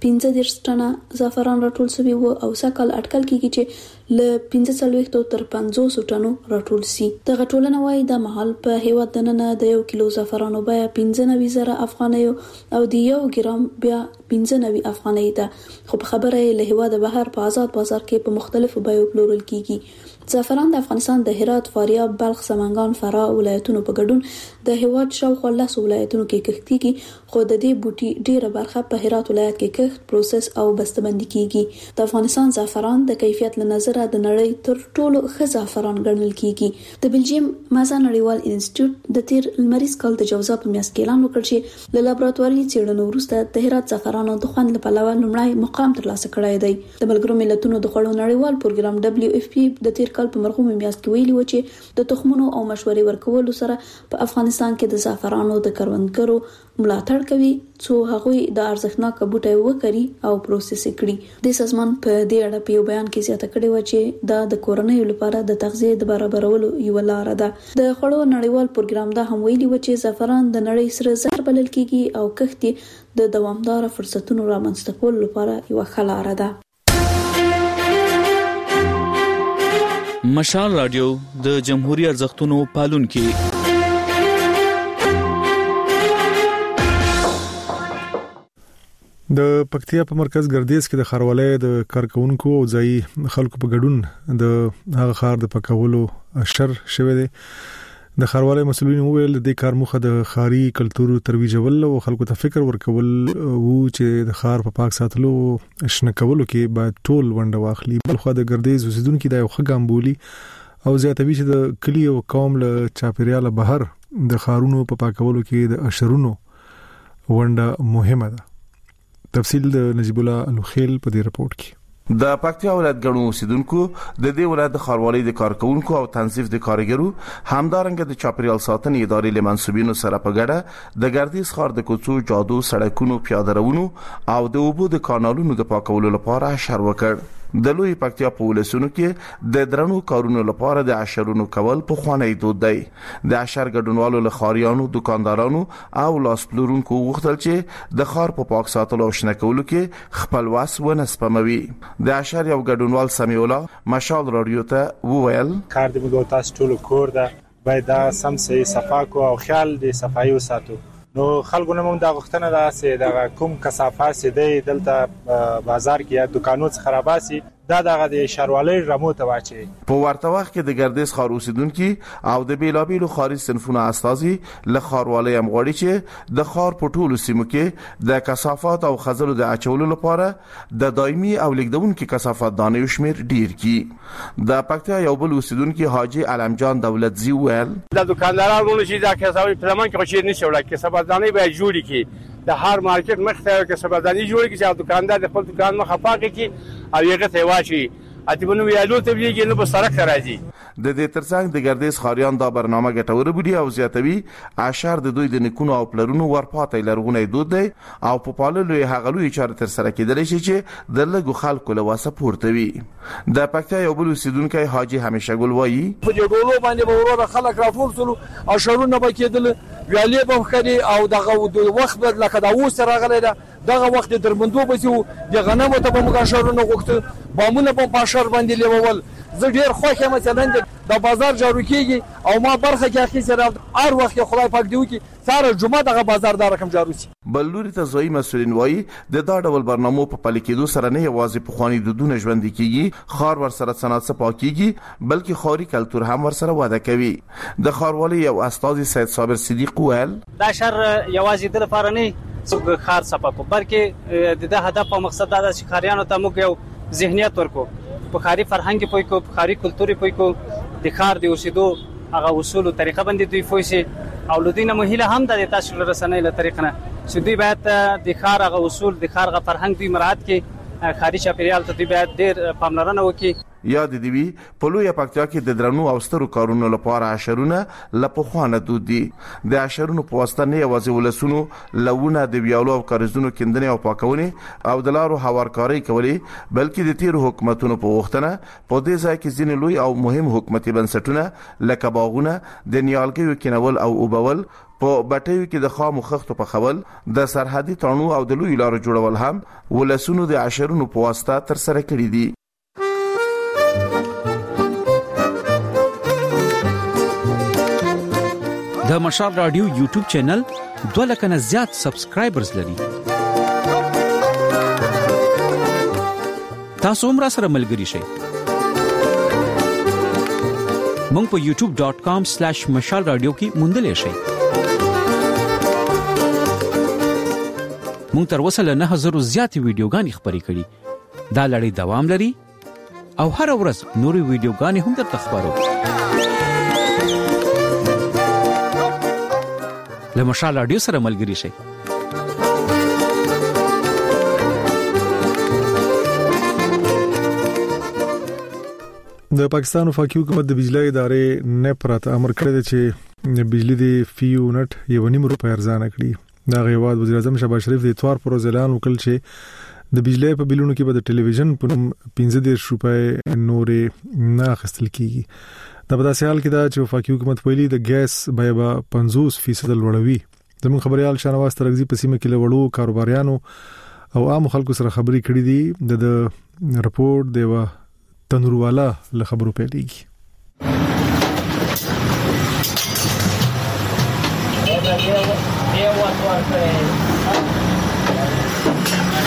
15 ټنه زعفران راټول شوی و او سږکال اټکل کېږي چې له 45 تر 500 ټنو راټول سي. دغه ټولنه وايي د مهال په هیواد دننه د 1 کیلو زعفرانو بیه 95,000 افغانۍ او د 1 ګرام بیا 95 افغانۍ ده. خو په خبره له هیواد بهر په آزاد بازار کې په مختلفو بیو پلورل کیږي. زعفران د افغانستان د هرات، فاریاب، بلخ، سمنګان، فراه ولایتونو په ګډون د هیواد شاوخوا 10 ولایتونو کې کښت کیږي. خو د دې بوټي ډیره برخه په هرات ولایت کې کښت، پروسس او بسته‌بندي کیږي. د افغانستان زعفران د کیفیت له نظره د نړۍ تر ټولو ښه زعفران ګڼل کیږي. د بلجیم مازا نړیوال انسټیټیوټ د تیر لمریز کال د جوزا په میاشت کې اعلان وکړ چې له لابراتواري څېړنو وروسته د هرات زعفرانو د خوند له پلوه لومړی مقام ترلاسه کړی دی. د ملګرو ملتونو د خوړو نړیوال پروګرام WFP د تیر کال په مرغومه میاشت کې ویلي و چې د تخمونو او مشورې ورکولو سره په افغانستان کې د زعفرانو د کروندګرو ملاتړ کوي څو هغوی د ارزښتناک بوټي وکري او پروسس کړي. د سازمان په دې اړه په یو بیان کې زیاته کړې و چې دا د کورنیو لپاره د تغذیه د برابرولو یو لار ده. د خوړو نړیوال پروګرام دا هم ویلي و چې زعفران د نړۍ سره زر بلل کیږي او کښت د دوامدار فرصتونو رامنځته کولو لپاره یو ښه لار ده. مشال رادیو د جمهوریت ارزښتونو پالونکي. د پکتیا په مرکز ګردیز کې د خاروالۍ د کارکونکو او ځای خلکو په ګډون د هغه خار د پکولو اشر شوه دي. د خاروالۍ مسؤلین وویل د کار مخه د خاري کلتور ترویجول او خلکو ته فکر ورکول وو چې د خار په پاک ساتلو شنه کولو کې باید ټول ونډه واخلي. بلخو د ګردیز اوسیدونکو د یو خګام بولی او زیاتوي چې د کلی او قوم له چاپیریال بهر د خارونو په پاکولو کې د اشرونو ونډه مهمه ده. تفصیل د نجیب الله الخیل په دې رپورت کې. د پکتیا ولایت ګڼو اوسیدونکو د دې ولایت د خاروالۍ د کارکونکو او تنظیف د کارګرو همدارنګه د چاپیریال ساتنې ادارې له منسوبینو سره په ګډه د ګردیز ښار د کوڅو، جادو، سړکونو، پیاده روونو او د اوبو د کانالونو د پاکولو لپاره اشر وکړ. د لوی پکتیا په ولسونو کې د درنو کارونو لپاره د اشرونو کول په خوانی دود دی. د اشر ګډونوالو له خاریانو، دکاندارانو او لاس پلورونکو غوښتل چې د خار په پاک ساتلو او شنه کولو کې خپل واس ونه سپموي. د اشر یو ګډونوال سمیع الله مشال رادیو ته وویل کار د موږ تاسو ټول کور ده باید دا سم سي صفا کو او خیال د صفایي وساتو. نو خلکو نه موږ د غوښتنه ده چې د کوم کثافات سي د دلته بازار کې یا دکانو څخه خراباسي دا دغه د شاروالۍ رمو ته واچي. په ورته وخت کې د ګردیز ښار اوسیدونکو او د بیلابیلو ښاري صنفونو استازي له ښاروالۍ هم غواړي چې د ښار په ټولو سیمو کې د کثافات او خزلو د اچولو لپاره د دایمي او لیکدونکو کثافات دانې شمیر ډیر کړي. د پکتیا یو بل اوسیدونکو حاجی علمجان دولتزی ویل د دکاندارانو چې دا کثافات په لمن کې خوشی نشي وړي کثافات دانې به جوړي کی د هر مارکیټ مخته کثافات دانې جوړي کی چې دکاندار د خپل دکان مخه پاکي کی او یې ته واچي اتبنو ویالو ته ویږي نو په سړک راځي. د دې ترڅنګ د ګردیز خاریان دا برنامه ګټوره بودی او زیاتوي اشر د دوی د نکونو او پلرونو ورپاتې لرغونی دود دی او په پاللو یې هغلوې چاره تر سره کېدل شي چې د لګو خلکو له واسه پورته وي. د پکتیا یو بل اوسیدونکو حاجی همیشه ګل وایي په دې ډولو باندې به ورو خلک راټول سول او شرونه به کېدل ویالې به خري او دغه وخت لکه دا اوس راغلی دا دغه وخت درمندو بسو د غنمو ته به موږ شرونه غوښته بامونه په پاشر باندې لیول. زه ډیر خوښ یم مثلا د بازار جارو کیږي او ما برخه کې اخی سره هر وخت خدای پاک دیو کی ساره جمعه دغه بازار دا رقم جارو شي. بلوري ته ځای مسولین وایي د دا ډول برنامو په پلي کېدو سره نه یوازې په خواني دودونه ژوند کیږي خار ور سره صنعت پاکيږي بلکې خاري کلتور هم ور سره وده کوي. د خاروالۍ یو استاد سید صابر صدیق ویل دا شر یوازې د لپاره نه څوک خار صفا کو بلکې د هدف او مقصد دا چې خاریانو ته موږ یو ذهنیت ورکو په خاري فرهنګ پوي کو په خاري کلتوري پوي کو د خار د اوسېدو هغه اصول او طریقه باندې دوی فوسي او لدینه مهله هم د تاسو رسنۍ له طریقه نه چې دوی باید د خار هغه اصول د خار هغه فرهنګ دوی مراعات کړي خاري چاپیریال ته دوی باید ډیر پاملرنه وکړي. یاد دی وی په لوی پکتیا کې د درنو او سترو کارونو لپاره اشرونه لپخوانه دود دي. د اشرونو په واسطه نه یوازې ولسونو لونه د ویالو او کارزونو کندنې او پاکونه او د لارو هوارکاري کوي بلکې د تیر حکومتونو په وختنه په دې ځای کې ځینې لوی او مهم حکومتي بنسټونه لکه باغونه د نیالګیو کینول او وبول په بټیو کې د خامو خښتو په خول د سرحدي تړونو او د لوی لارو جوړول هم ولسونو د اشرونو په واسطه تر سره کړی دي. د مشال رادیو یوټیوب چینل 2 لک نه زیات سبسکرایبرز لري. تاسو هم را سره ملګري شئ. مونږ په youtube.com/mashalradio کې موندل شئ. مونږ تر اوسه له 9000 زیات ویډیوګانې خبرې کړې. دا لړۍ دوام لري او هر ورځ نورې ویډیوګانې هم درته خبرو. له مشال رادیو سره ملګري شئ. د پاکستان وفاقي حکومت د بجلی ادارې نپرات امر کړی دی چې بجلی د فی یونټ 1.5 روپۍ ارزانه کړي. دا غیواد وزیر اعظم شهباز شریف د اتوار پر ورځ اعلان وکړ چې د بجلی په بلونو کې به د ټلویزیون په نوم 15 روپۍ نورې نه اخیستل کیږي. دا په داسې حال کې دا چې وفاقي حکومت ویلي د ګیس بیه به 50% لوړوي. زموږ خبريال شانواز ترغزي په سیمه کې لوړو کاروباریانو او عام خلکو سره خبرې کړې دي. د رپورت دیوا تنوروالا له خبرو پیلېږي.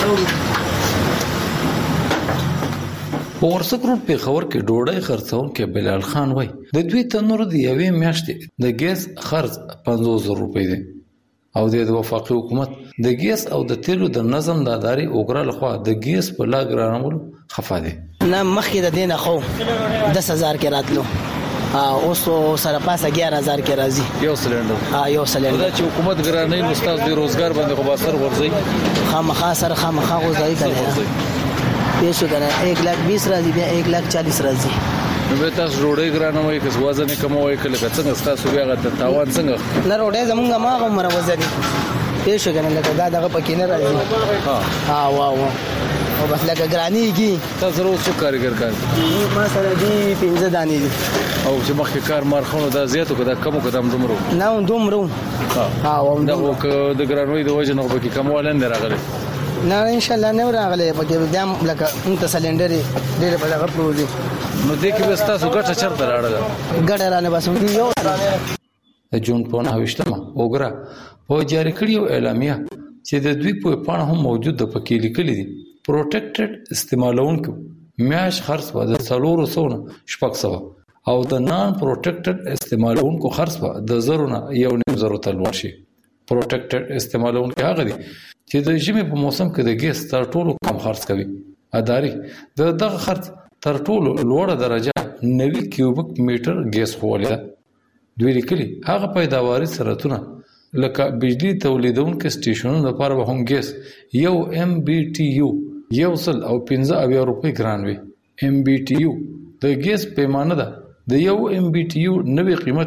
ورسک روډ پیښور کې ډوډۍ خرڅونکي بلال خان وای د دوی تنور د یوې میاشتې د ګیس خرڅ 50,000 روپۍ دی او د وفاقي حکومت د ګیس او د تیلو د نظم د ادارې اوګرا لخوا د ګیس په لا ګرانولو خفه دي. نه مخکې د دینه خو 10,000 کې راتلو اوس سره پاسه 11,000 کې راځي یو سلندر. یو سلندر دا چې حکومت ګرانې مستاز د روزګار باندې خو باسر ورځي خامخا سره خامخا غوځي کوي پیسو کنه 1,20,000 راځي بیا 1,40,000 راځي. نو به تاسو روډي ګرانوي که وزن کموي کله څنګه تاسو بیا غته تاوان څنګه نه روډي زمونږه ما عمر وزن پیسو کنه لکه دا دغه پکې نه راځي. واو او بس لکه ګرانی کی تاسو روز څو کارګر کار ما سره دی 15 دانې دي او چې مخکې کار مارخونو دا زیاتو کده کمو قدم دومرو نه دومرو او دا د ګرانوي د وجه نه پکې کموالن راغلي نه ان شاء الله نه راغلي پکې دام لکه انت سلندر ډېر په لغه پروزي نو دې کې بس تاسو ګټه چرته راړل ګټه رانه بس یو د جون په 9مه اوګرا په جاری کړیو اعلامیه چې د دوی په پاڼه هم موجود د پکې لیکلي دي پروټیکټډ استعمالونکو میاش خرڅ و د 400 او د نان پروټیکټډ استعمالونکو خرڅ و د 0.1 تلوار شي. پروټیکټډ استعمالونکو هغه دي چې د ژمي په موسم کې د ګیس تر ټولو کم خرڅ کوي. اداري دغه خرڅ تر ټولو لوړه درجه 90 کیوبیک میټر ګیس خولیده. دوی لیکلي هغه پیداواري سرعتونه لکه بجلی تولیدونکو سټیشنونو لپاره به هم ګیس یو MBTU 115 روپۍ ګران وي. MBTU د ګیس پیمانه ده د یو MBTU نوې قیمت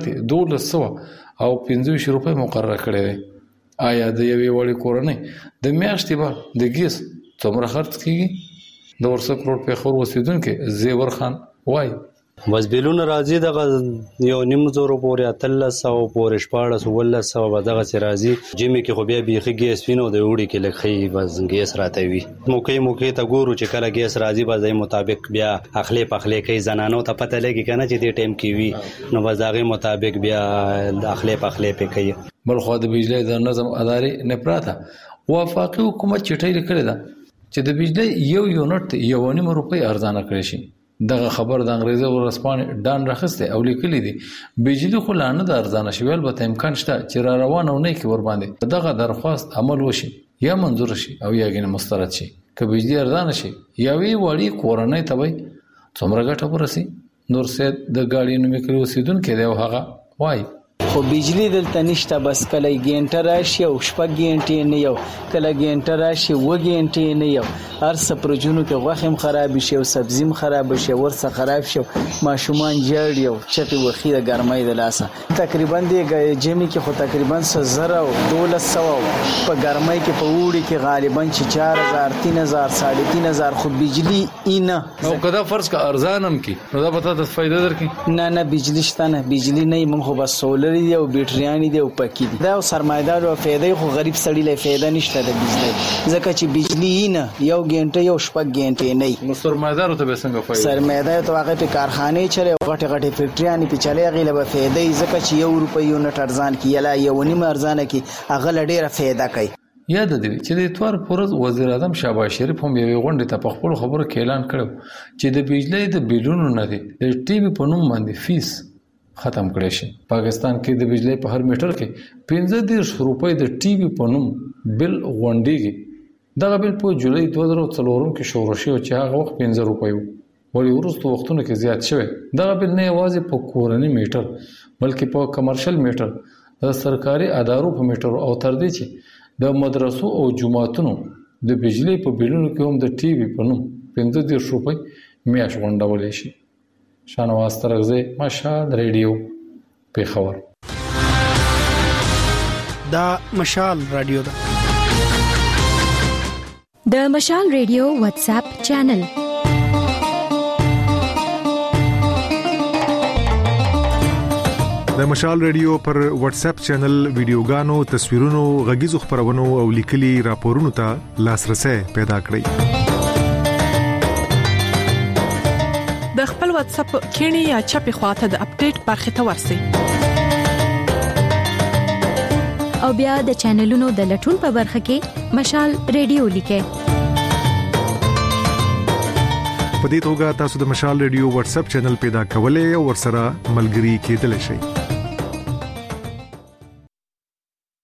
1225 روپۍ مقرره کړې ده. آیا د یوې وړې کورنۍ د میاشتې به د ګیس څومره خرڅ کیږي؟ د ورسک روډ پیښور اوسیدونکو زیور خان وای بس بیلونه راځي دغه 1.5 پورې 1300 پورې 1400 به دغه سي راځي جمی کې خو بیا بیخي ګیس وینو د وړي کې لخي بس ګیس راته وي موقع ته ګورو چې کله ګیس راځي به ځای مطابق بیا اخلي پخلي کوي زنانو ته پته لګي کنه چې دې ټیم کې وي نو به ځای مطابق بیا اخلي پخلي پې کوي. بل خو د بجلی د نظم ادارې نه پراته وفاقي حکومت چټي لیکل ده چې د بجلی یو یونټ 1.5 روپۍ ارزانه کړی شي. دغه خبر د انګریزي ورسپانې ډان راخسته او لیکلي دي بجلی خو لانه د ارزانه شوی البته امکان شته چې را روانه ونه کې ور باندې دغه درخواست عمل وشي یا منظور شي او یا غنه مسترد شي. که بجلی ارزانه شي یا وی وړي کورنۍ ته وي څومره ګټه ورسي. نور سید د گاډي نومې کړو سیدونکو دی هغه وای خو بجلی دلته نشته بس کله ګینټه راشي او شپږ ګینټې نه یو کله ګینټه راشي و ګینټې نه یو هر څه پرجونو کې غوښم خراب شي او سبزیم خراب شي ورڅ خراب شي ماشومان جړ یو چپی وخی د ګرمۍ د لاسه تقریبا دی جمی کې خو تقریبا 1000 او 1200 په ګرمۍ کې په وړي کې غالبا 4000 3000 3.5 خو بجلی اینه او کدا فرض کا ارزانم کی نو دا پته د فائدہ درکې نه بجلی شته نه بجلی نه مونږ خو بس سولر دی او بیټریانی دی او پکې دی دا سرمایدار او فائدې خو غریب سړی له فائدہ نشته د بجلی ځکه چې بجلی نه یو ګنټه یو شپږ ګنټه نه نو سرمایدار ته به څنګه فائدہ سرمایدار ته هغه په کارخانه چره غټه فیکټریانی په چلے غیله به فائدې ځکه چې 1 روپۍ یونټ ارزان کیلا یو نیمه ارزانه کی هغه لډیره فائدہ کوي. یاد دی چې د اتوار پورز وزیر اعظم شهباز شریف هم یو غونډه ته په خپل خبرو کې اعلان کړو چې د بجلی د بیلونو نه دی د ټي وي په نوم باندې فیس ختم کړی شي. پاکستان کې د بجلی په هر میټر کې 15 روپۍ د ټي وي په نوم بل غونډيږي. دغه بل په جولای 2004 کې شروع شو چې هغه وخت 15 روپۍ و ولې ورسته وختونو کې زیات شوی. دغه بل نه یوازې په کورنۍ میټر بلکې په کمرشل میټر د سرکاري ادارو په میټر او تر دې چې د مدرسو او جماعتونو د بجلی په بیلونو کې هم د ټي وي په نوم 15 روپۍ میاش غونډول شي. شانواز ترغزی مشال ریډیو پیښور. دا مشال رادیو ده. د مشال ریډیو واتس اپ چینل د مشال ریډیو پر واتس اپ چینل ویډیوګانو تصویرونو غږیزو خبرونو او لیکلي راپورونو ته لاسرسي پیدا کړئ. د خپل واتس اپ کینی یا چپی خواته د اپډیټ برخه ته ورسئ او بیا د چینلونو د لټون په برخه کې مشال ریډیو لیکئ. په دې توګه تاسو د مشال ریډیو واتس اپ چینل پیدا کولای او ورسره ملګري کېدلی شئ